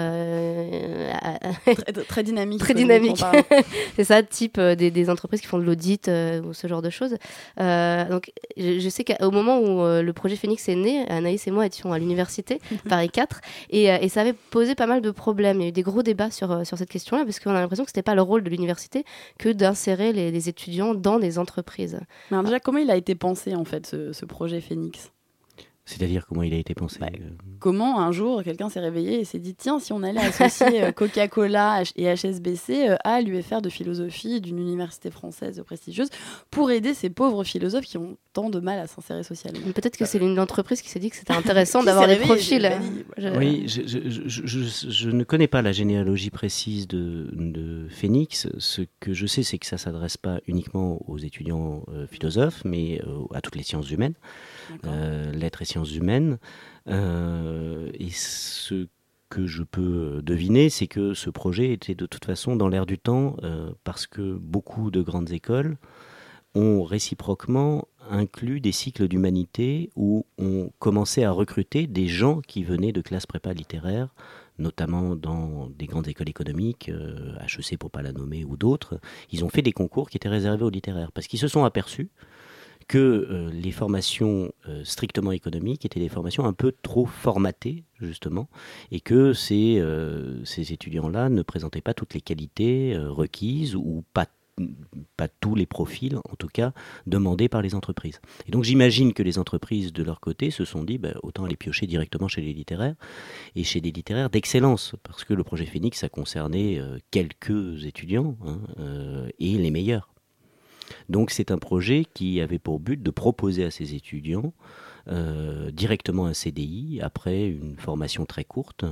S6: très dynamiques.
S1: Très dynamiques. C'est ça, type des entreprises qui font de l'audit ou ce genre de choses. Donc, je sais qu'au moment où le projet Phoenix est né, Anaïs et moi étions à l'université, Paris 4, et ça avait posé pas mal de problèmes. Il y a eu des gros débats sur cette question-là, parce qu'on a l'impression que c'était pas le rôle de l'université que d'insérer les étudiants dans des entreprises.
S6: Mais alors déjà, comment il a été pensé, en fait, ce projet Phoenix ?
S5: C'est-à-dire comment il a été pensé
S6: Comment un jour quelqu'un s'est réveillé et s'est dit tiens, si on allait associer Coca-Cola et HSBC à l'UFR de philosophie d'une université française prestigieuse pour aider ces pauvres philosophes qui ont tant de mal à s'insérer socialement.
S1: Peut-être que c'est une entreprise qui s'est dit que c'était intéressant d'avoir des profils.
S5: Oui, je ne connais pas la généalogie précise de Phoenix. Ce que je sais, c'est que ça ne s'adresse pas uniquement aux étudiants philosophes, mais à toutes les sciences humaines. Lettres et sciences humaines. Et ce que je peux deviner, c'est que ce projet était de toute façon dans l'air du temps, parce que beaucoup de grandes écoles ont réciproquement inclus des cycles d'humanité où on commençait à recruter des gens qui venaient de classes prépa littéraires, notamment dans des grandes écoles économiques, HEC pour ne pas la nommer, ou d'autres. Ils ont fait des concours qui étaient réservés aux littéraires, parce qu'ils se sont aperçus que les formations strictement économiques étaient des formations un peu trop formatées, justement, et que ces étudiants-là ne présentaient pas toutes les qualités requises, ou pas tous les profils, en tout cas, demandés par les entreprises. Et donc j'imagine que les entreprises, de leur côté, se sont dit autant aller piocher directement chez les littéraires, et chez des littéraires d'excellence, parce que le projet Phoenix, ça concernait quelques étudiants, et les meilleurs. Donc c'est un projet qui avait pour but de proposer à ces étudiants directement un CDI après une formation très courte,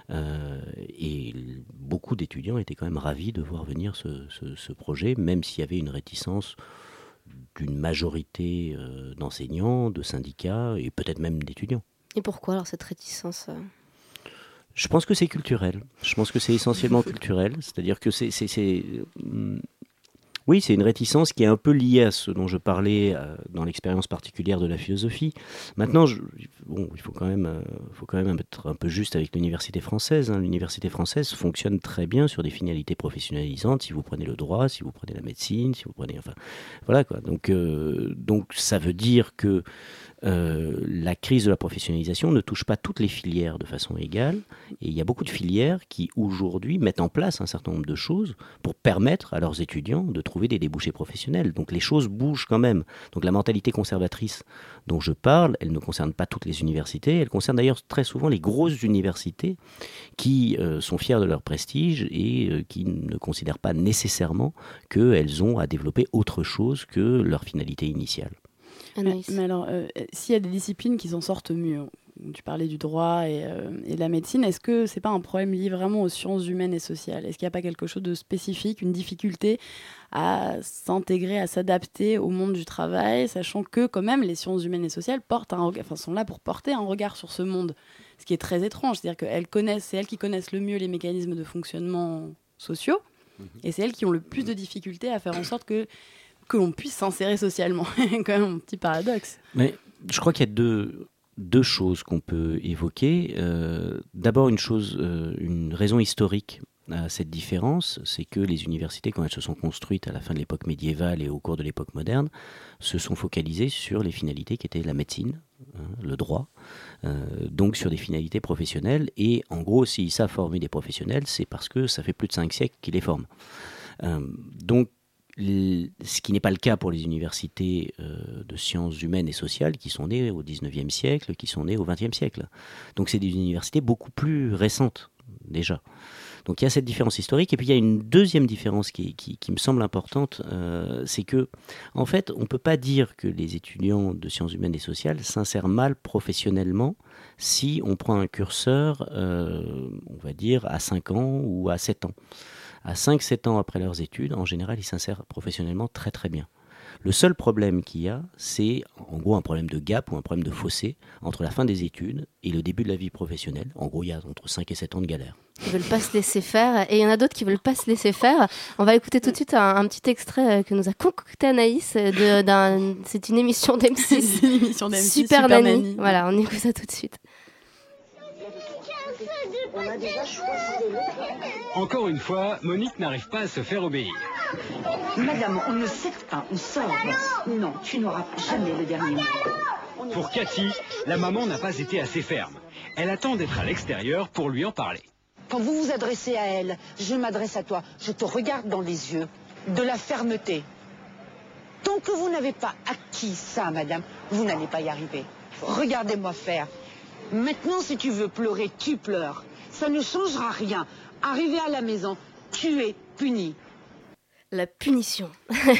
S5: et beaucoup d'étudiants étaient quand même ravis de voir venir ce projet, même s'il y avait une réticence d'une majorité d'enseignants, de syndicats et peut-être même d'étudiants.
S1: Et pourquoi alors cette réticence
S5: Je pense que c'est culturel. Je pense que c'est essentiellement culturel, c'est-à-dire que oui, c'est une réticence qui est un peu liée à ce dont je parlais dans l'expérience particulière de la philosophie. Maintenant, il faut quand même être un peu juste avec l'université française. L'université française fonctionne très bien sur des finalités professionnalisantes. Si vous prenez le droit, si vous prenez la médecine, si vous prenez... Enfin, voilà quoi. Donc ça veut dire que la crise de la professionnalisation ne touche pas toutes les filières de façon égale, et il y a beaucoup de filières qui aujourd'hui mettent en place un certain nombre de choses pour permettre à leurs étudiants de trouver des débouchés professionnels. Donc les choses bougent quand même. Donc la mentalité conservatrice dont je parle, elle ne concerne pas toutes les universités, elle concerne d'ailleurs très souvent les grosses universités qui sont fières de leur prestige et qui ne considèrent pas nécessairement qu'elles ont à développer autre chose que leur finalité initiale.
S6: Mais alors, s'il y a des disciplines qui s'en sortent mieux, tu parlais du droit et de la médecine, est-ce que c'est pas un problème lié vraiment aux sciences humaines et sociales ? Est-ce qu'il n'y a pas quelque chose de spécifique, une difficulté à s'intégrer, à s'adapter au monde du travail, sachant que quand même les sciences humaines et sociales sont là pour porter un regard sur ce monde, ce qui est très étrange, c'est-à-dire que c'est elles qui connaissent le mieux les mécanismes de fonctionnement sociaux, et c'est elles qui ont le plus de difficultés à faire en sorte que l'on puisse s'insérer socialement. C'est quand même un petit paradoxe.
S5: Mais je crois qu'il y a deux choses qu'on peut évoquer. D'abord, une raison historique à cette différence, c'est que les universités, quand elles se sont construites à la fin de l'époque médiévale et au cours de l'époque moderne, se sont focalisées sur les finalités qui étaient la médecine, le droit, donc sur des finalités professionnelles. Et en gros, s'ils savent former des professionnels, c'est parce que ça fait plus de 5 siècles qu'ils les forment. Donc, ce qui n'est pas le cas pour les universités de sciences humaines et sociales qui sont nées au XIXe siècle, qui sont nées au XXe siècle. Donc c'est des universités beaucoup plus récentes déjà. Donc il y a cette différence historique, et puis il y a une deuxième différence qui me semble importante, c'est que en fait on ne peut pas dire que les étudiants de sciences humaines et sociales s'insèrent mal professionnellement si on prend un curseur, on va dire, à 5 ans ou à 7 ans. à 5-7 ans après leurs études, en général, ils s'insèrent professionnellement très très bien. Le seul problème qu'il y a, c'est en gros un problème de gap ou un problème de fossé entre la fin des études et le début de la vie professionnelle. En gros, il y a entre 5 et 7 ans de galère.
S1: Ils veulent pas se laisser faire, et il y en a d'autres qui veulent pas se laisser faire. On va écouter tout de suite un petit extrait que nous a concocté Anaïs. C'est une émission d'M6.
S6: C'est une émission d'M6,
S1: Super Nanny. Voilà, on écoute ça tout de suite.
S9: Encore une fois, Monique n'arrive pas à se faire obéir.
S10: Madame, on ne cède pas, on sort. Non, tu n'auras jamais le dernier mot.
S9: Pour Cathy, la maman n'a pas été assez ferme. Elle attend d'être à l'extérieur pour lui en parler.
S10: Quand vous vous adressez à elle, je m'adresse à toi. Je te regarde dans les yeux. De la fermeté. Tant que vous n'avez pas acquis ça, madame, vous n'allez pas y arriver. Regardez-moi faire. Maintenant, si tu veux pleurer, tu pleures. Ça ne changera rien. Arrivé à la maison, tu es puni.
S1: La punition.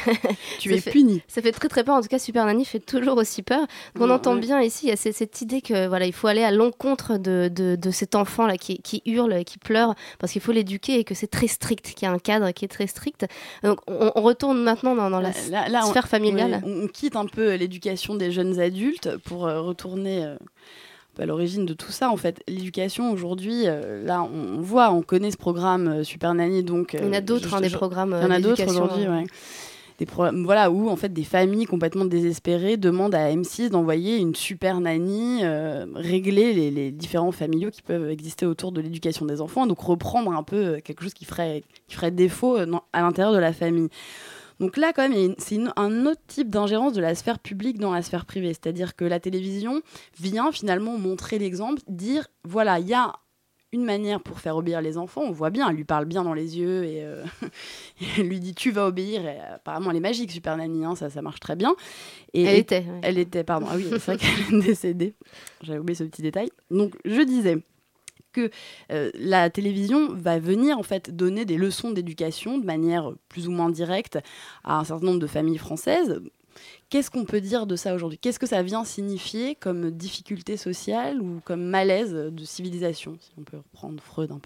S6: Tu es puni.
S1: Ça fait très très peur. En tout cas, Super Nanny fait toujours aussi peur. Donc, on entend bien ici, il y a cette idée que voilà, il faut aller à l'encontre de cet enfant là qui hurle, qui pleure, parce qu'il faut l'éduquer et que c'est très strict, qu'il y a un cadre qui est très strict. Donc, on retourne maintenant dans la sphère familiale.
S6: On quitte un peu l'éducation des jeunes adultes pour retourner à l'origine de tout ça. En fait, l'éducation aujourd'hui, là, on connaît ce programme Super Nanny. Donc,
S1: il y en a d'autres, des programmes
S6: d'éducation. Il y en a d'autres aujourd'hui,
S1: ouais.
S6: Des programmes, voilà, où en fait des familles complètement désespérées demandent à M6 d'envoyer une super nanny régler les différents familiaux qui peuvent exister autour de l'éducation des enfants, donc reprendre un peu quelque chose qui ferait défaut à l'intérieur de la famille. Donc là, quand même, c'est un autre type d'ingérence de la sphère publique dans la sphère privée. C'est-à-dire que la télévision vient finalement montrer l'exemple, dire, voilà, il y a une manière pour faire obéir les enfants. On voit bien, elle lui parle bien dans les yeux et elle lui dit, tu vas obéir. Et apparemment, elle est magique, Super Nanny, hein, ça marche très bien. Et elle était, pardon. Ah oui, c'est vrai qu'elle est décédée. J'avais oublié ce petit détail. Donc, je disais que la télévision va venir en fait donner des leçons d'éducation de manière plus ou moins directe à un certain nombre de familles françaises. Qu'est-ce qu'on peut dire de ça aujourd'hui ? Qu'est-ce que ça vient signifier comme difficulté sociale ou comme malaise de civilisation, si on peut reprendre Freud un peu ?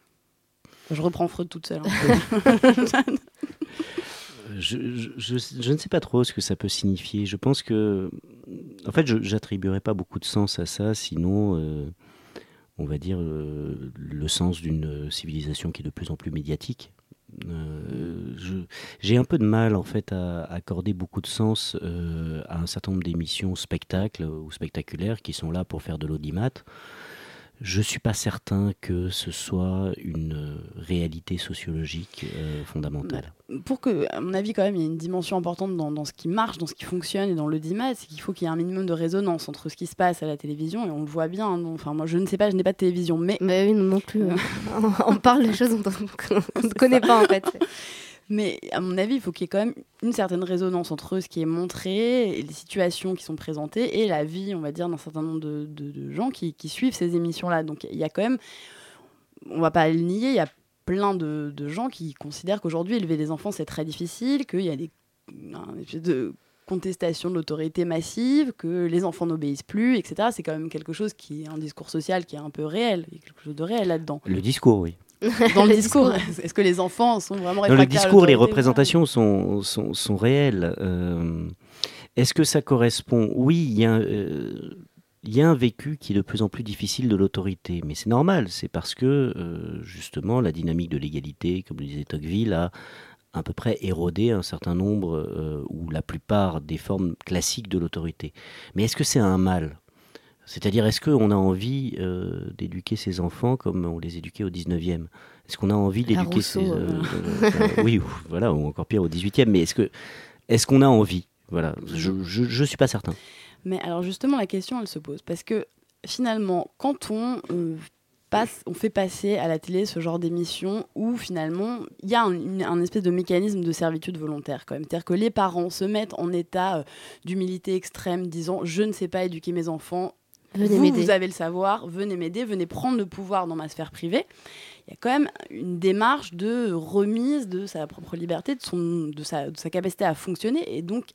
S6: Je reprends Freud toute seule.
S5: Je ne sais pas trop ce que ça peut signifier. Je pense que, en fait, j'attribuerais pas beaucoup de sens à ça, sinon on va dire, le sens d'une civilisation qui est de plus en plus médiatique. J'ai un peu de mal, en fait, à accorder beaucoup de sens à un certain nombre d'émissions spectacles ou spectaculaires qui sont là pour faire de l'audimat. Je ne suis pas certain que ce soit une réalité sociologique fondamentale.
S6: Pour que, à mon avis, quand même, il y a une dimension importante dans ce qui marche, dans ce qui fonctionne et dans l'audimat, c'est qu'il faut qu'il y ait un minimum de résonance entre ce qui se passe à la télévision, et on le voit bien. Hein, enfin, moi, je ne sais pas, je n'ai pas de télévision, mais...
S1: Mais oui, non plus. On parle de choses dont on ne connaît pas, en fait.
S6: Mais à mon avis, il faut qu'il y ait quand même une certaine résonance entre ce qui est montré et les situations qui sont présentées et la vie, on va dire, d'un certain nombre de gens qui suivent ces émissions-là. Donc il y a quand même, on ne va pas le nier, il y a plein de gens qui considèrent qu'aujourd'hui, élever des enfants, c'est très difficile, qu'il y a une espèce de contestation de l'autorité massive, que les enfants n'obéissent plus, etc. C'est quand même quelque chose qui est un discours social qui est un peu réel. Il y a quelque chose de réel là-dedans.
S5: Le discours, oui.
S6: Dans le discours, est-ce que les enfants sont vraiment réfractaires?
S5: Dans le discours, les représentations sont réelles. Est-ce que ça correspond? Oui, il y a un vécu qui est de plus en plus difficile de l'autorité, mais c'est normal, c'est parce que justement la dynamique de l'égalité, comme le disait Tocqueville, a à peu près érodé un certain nombre ou la plupart des formes classiques de l'autorité. Mais est-ce que c'est un mal ? C'est-à-dire, est-ce qu'on a envie d'éduquer ses enfants comme on les éduquait au 19e ? Est-ce qu'on a envie d'éduquer ses... oui, voilà, ou encore pire au 18e, mais est-ce qu'on a envie ? Voilà, je suis pas certain.
S6: Mais alors justement, la question, elle se pose. Parce que finalement, quand on fait passer à la télé ce genre d'émission où finalement, il y a un espèce de mécanisme de servitude volontaire quand même. C'est-à-dire que les parents se mettent en état d'humilité extrême, disant « je ne sais pas éduquer mes enfants ». Vous avez le savoir, venez m'aider, venez prendre le pouvoir dans ma sphère privée. Il y a quand même une démarche de remise de sa propre liberté, de sa capacité à fonctionner, et donc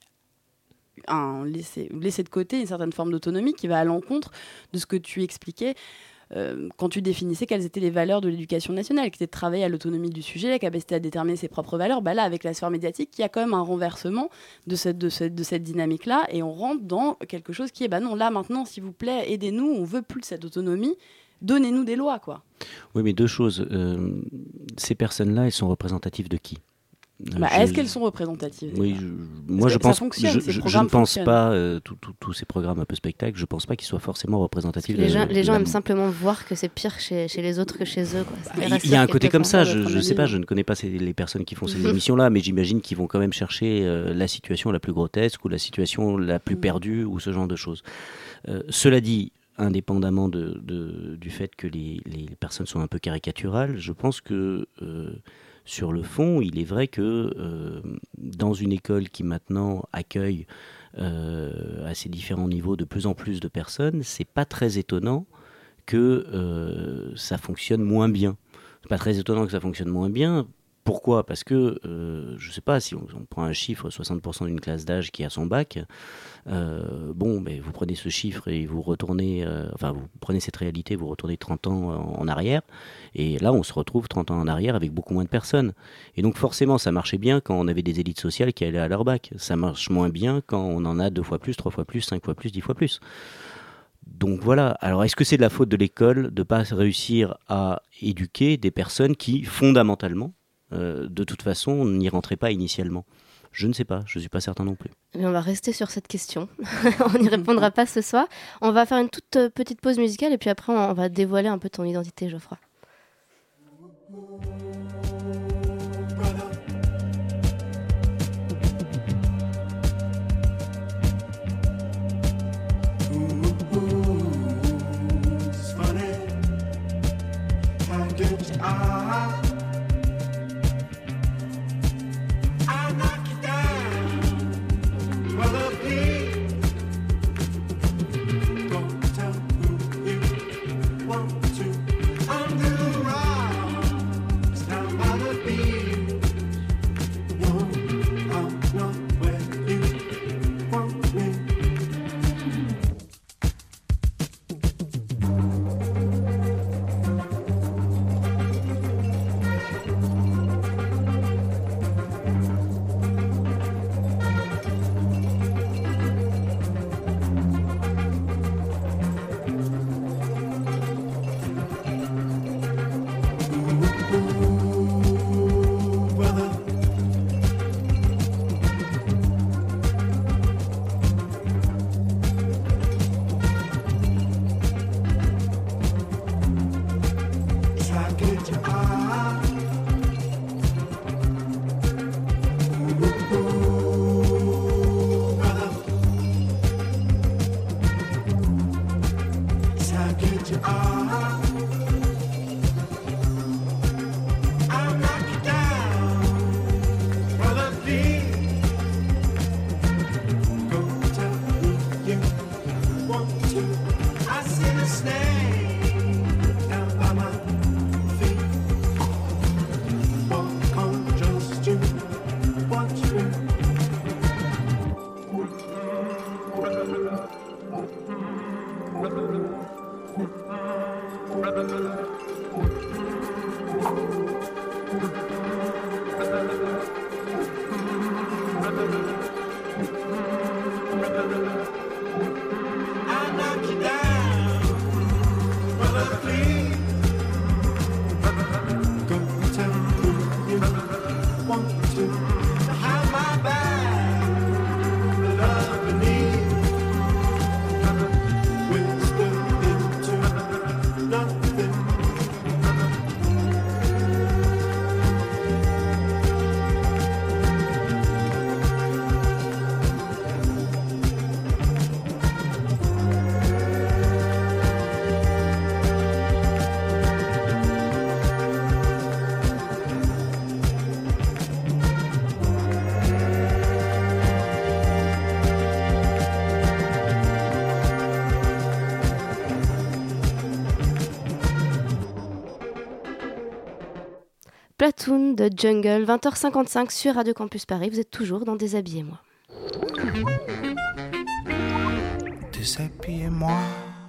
S6: laisser de côté une certaine forme d'autonomie qui va à l'encontre de ce que tu expliquais, quand tu définissais quelles étaient les valeurs de l'éducation nationale, qui étaient de travailler à l'autonomie du sujet, la capacité à déterminer ses propres valeurs. Là, avec la sphère médiatique, il y a quand même un renversement de cette dynamique-là, et on rentre dans quelque chose qui est, non, là, maintenant, s'il vous plaît, aidez-nous, on veut plus de cette autonomie, donnez-nous des lois, quoi.
S5: Oui, mais deux choses. Ces personnes-là, elles sont représentatives de qui ?
S6: Est-ce qu'elles sont représentatives?
S5: Oui, je ne pense pas, tous ces programmes un peu spectacles, je ne pense pas qu'ils soient forcément représentatifs.
S1: Les gens aiment simplement voir que c'est pire chez les autres que chez eux. Quoi.
S5: Il y a un côté comme ça, je ne sais pas, je ne connais pas les personnes qui font ces émissions-là, mais j'imagine qu'ils vont quand même chercher la situation la plus grotesque ou la situation la plus perdue ou ce genre de choses. Cela dit, indépendamment du fait que les personnes sont un peu caricaturales, je pense que... sur le fond, il est vrai que dans une école qui maintenant accueille à ses différents niveaux de plus en plus de personnes, c'est pas très étonnant que ça fonctionne moins bien. C'est pas très étonnant que ça fonctionne moins bien. Pourquoi ? Parce que, je sais pas, si on prend un chiffre, 60% d'une classe d'âge qui a son bac, vous prenez ce chiffre et vous retournez, vous prenez cette réalité, vous retournez 30 ans en arrière, et là on se retrouve 30 ans en arrière avec beaucoup moins de personnes. Et donc forcément ça marchait bien quand on avait des élites sociales qui allaient à leur bac. Ça marche moins bien quand on en a 2 fois plus, 3 fois plus, 5 fois plus, 10 fois plus. Donc voilà, alors est-ce que c'est de la faute de l'école de ne pas réussir à éduquer des personnes qui, fondamentalement, de toute façon, n'y rentraient pas initialement ? Je ne sais pas, je ne suis pas certain non plus.
S1: Mais on va rester sur cette question. On n'y répondra pas ce soir. On va faire une toute petite pause musicale et puis après on va dévoiler un peu ton identité, Geoffroy. Platoon de Jungle, 20h55 sur Radio Campus Paris. Vous êtes toujours dans Déshabillez-moi.
S11: Déshabillez-moi,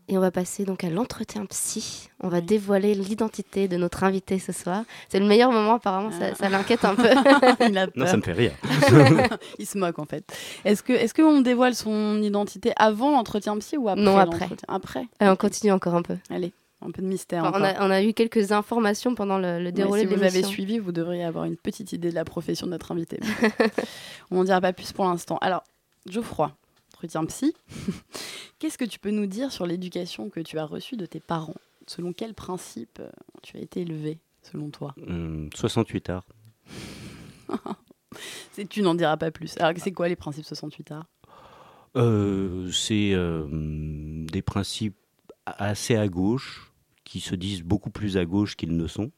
S1: Et on va passer donc à l'entretien psy. On va dévoiler l'identité de notre invité ce soir. C'est le meilleur moment apparemment, ça l'inquiète un peu.
S6: Il a peur.
S5: Non, ça me fait rire.
S6: Il se moque en fait. Est-ce qu'on dévoile son identité avant l'entretien psy ou après?
S1: Non, après.
S6: Après.
S1: On continue encore un peu.
S6: Allez, un peu de mystère.
S1: Enfin, on a eu quelques informations pendant le déroulé de
S6: Si vous
S1: l'émission.
S6: avez suivi, vous devriez avoir une petite idée de la profession de notre invité. On n'en dira pas plus pour l'instant. Alors, Geoffroy, entretien psy. Qu'est-ce que tu peux nous dire sur l'éducation que tu as reçue de tes parents? Selon quels principes tu as été élevé, selon toi?
S5: 68 arts.
S6: Tu n'en diras pas plus. Alors, c'est quoi les principes 68 arts?
S5: C'est des principes assez à gauche, qui se disent beaucoup plus à gauche qu'ils ne sont.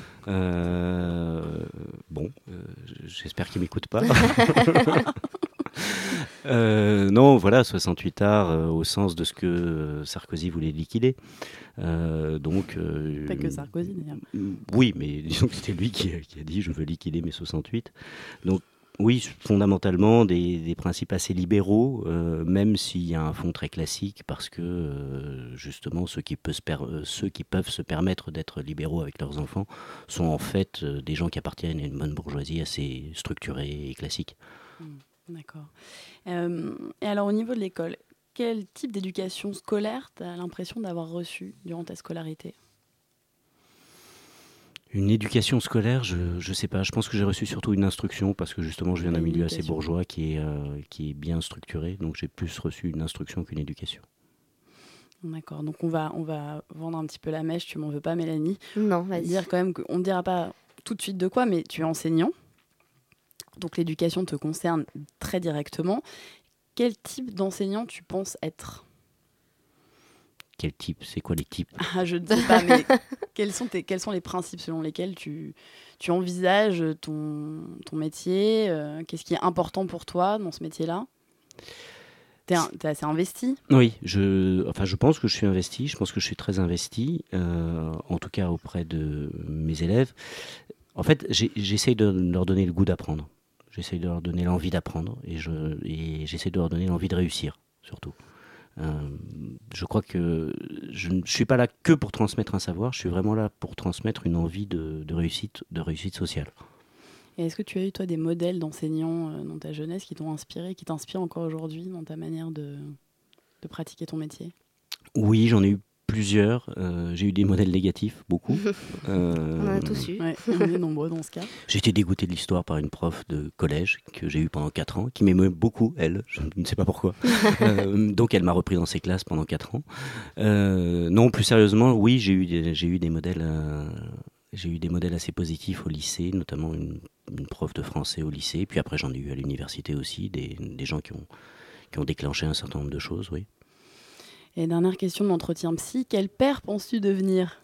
S5: J'espère qu'ils ne m'écoutent pas. Non, voilà, 68 arts au sens de ce que Sarkozy voulait liquider.
S6: Pas que Sarkozy, d'ailleurs.
S5: Oui, mais disons que c'était lui qui a dit « je veux liquider mes 68 ». Donc, oui, fondamentalement, des principes assez libéraux, même s'il y a un fond très classique, parce que, justement, ceux qui peuvent se permettre d'être libéraux avec leurs enfants sont en fait des gens qui appartiennent à une bonne bourgeoisie assez structurée et classique.
S6: D'accord. Et alors, au niveau de l'école, quel type d'éducation scolaire tu as l'impression d'avoir reçu durant ta scolarité?
S5: Une éducation scolaire, je sais pas. Je pense que j'ai reçu surtout une instruction parce que justement je viens d'un milieu assez bourgeois qui est bien structuré. Donc j'ai plus reçu une instruction qu'une éducation.
S6: D'accord. Donc on va vendre un petit peu la mèche. Tu m'en veux pas, Mélanie?
S1: Non, vas-y.
S6: Dire quand même qu'on ne dira pas tout de suite de quoi, mais tu es enseignant. Donc l'éducation te concerne très directement. Quel type d'enseignant tu penses être?
S5: Quel type? C'est quoi les types?
S6: Je ne sais pas, mais quels sont les principes selon lesquels tu envisages ton métier? Qu'est-ce qui est important pour toi dans ce métier-là? T'es assez investi?
S5: Oui, je pense que je suis investi. Je pense que je suis très investi, en tout cas auprès de mes élèves. En fait, j'essaye de leur donner le goût d'apprendre. J'essaye de leur donner l'envie d'apprendre et j'essaie de leur donner l'envie de réussir, surtout. Je crois que je ne suis pas là que pour transmettre un savoir, je suis vraiment là pour transmettre une envie de réussite sociale.
S6: Et est-ce que tu as eu, toi, des modèles d'enseignants dans ta jeunesse qui t'ont inspiré, qui t'inspirent encore aujourd'hui dans ta manière de pratiquer ton métier?
S5: Oui, j'en ai eu plusieurs. J'ai eu des modèles négatifs, beaucoup.
S1: On en a tous eu.
S6: Ouais, on est nombreux dans ce cas.
S5: J'ai été dégoûté de l'histoire par une prof de collège que j'ai eue pendant 4 ans, qui m'aimait beaucoup, elle, je ne sais pas pourquoi. Donc elle m'a repris dans ses classes pendant 4 ans. Non, plus sérieusement, oui, j'ai eu des modèles assez positifs au lycée, notamment une prof de français au lycée. Puis après, j'en ai eu à l'université aussi, des gens qui ont déclenché un certain nombre de choses, oui.
S6: Et dernière question de l'entretien psy, quel père penses-tu devenir?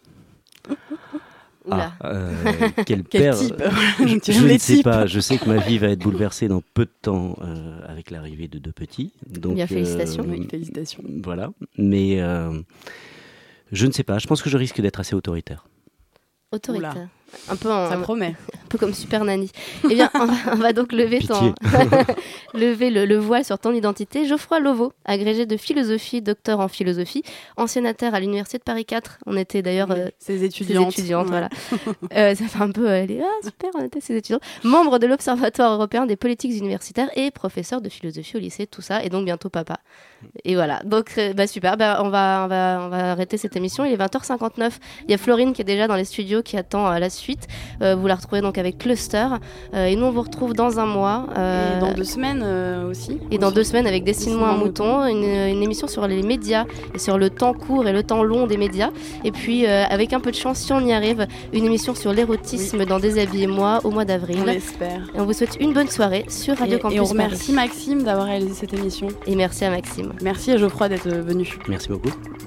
S5: Quel père
S6: type?
S5: Je ne sais pas. Je sais que ma vie va être bouleversée dans peu de temps avec l'arrivée de 2 petits. Donc,
S1: bien, félicitations.
S6: Oui, félicitations.
S5: Voilà. Mais je ne sais pas. Je pense que je risque d'être assez autoritaire.
S1: Autoritaire.
S6: Oula.
S1: Ça
S6: promet.
S1: Un peu comme Super Nanny. Eh bien, on va donc lever le voile sur ton identité. Geoffroy Lauveau, agrégé de philosophie, docteur en philosophie, anciennataire à l'université de Paris 4. On était d'ailleurs
S6: ses étudiantes.
S1: Ouais. Voilà. Ça fait un peu super, on était ses étudiants. Membre de l'Observatoire européen des politiques universitaires et professeur de philosophie au lycée, tout ça, et donc bientôt papa. Et voilà. Donc super. On va arrêter cette émission. Il est 20h59. Il y a Florine qui est déjà dans les studios qui attend la suite. Vous la retrouvez donc avec Cluster. Et nous, on vous retrouve dans un mois.
S6: Et dans 2 semaines aussi.
S1: Et dans 2 semaines avec Dessine-moi un mouton, une émission sur les médias et sur le temps court et le temps long des médias. Et puis, avec un peu de chance, si on y arrive, une émission sur l'érotisme dans Déshabillez-moi au mois d'avril.
S6: On l'espère.
S1: Et on vous souhaite une bonne soirée sur Radio Campus
S6: Et on remercie Maxime d'avoir réalisé cette émission.
S1: Et merci à Maxime.
S6: Merci à Geoffroy d'être venu.
S5: Merci beaucoup.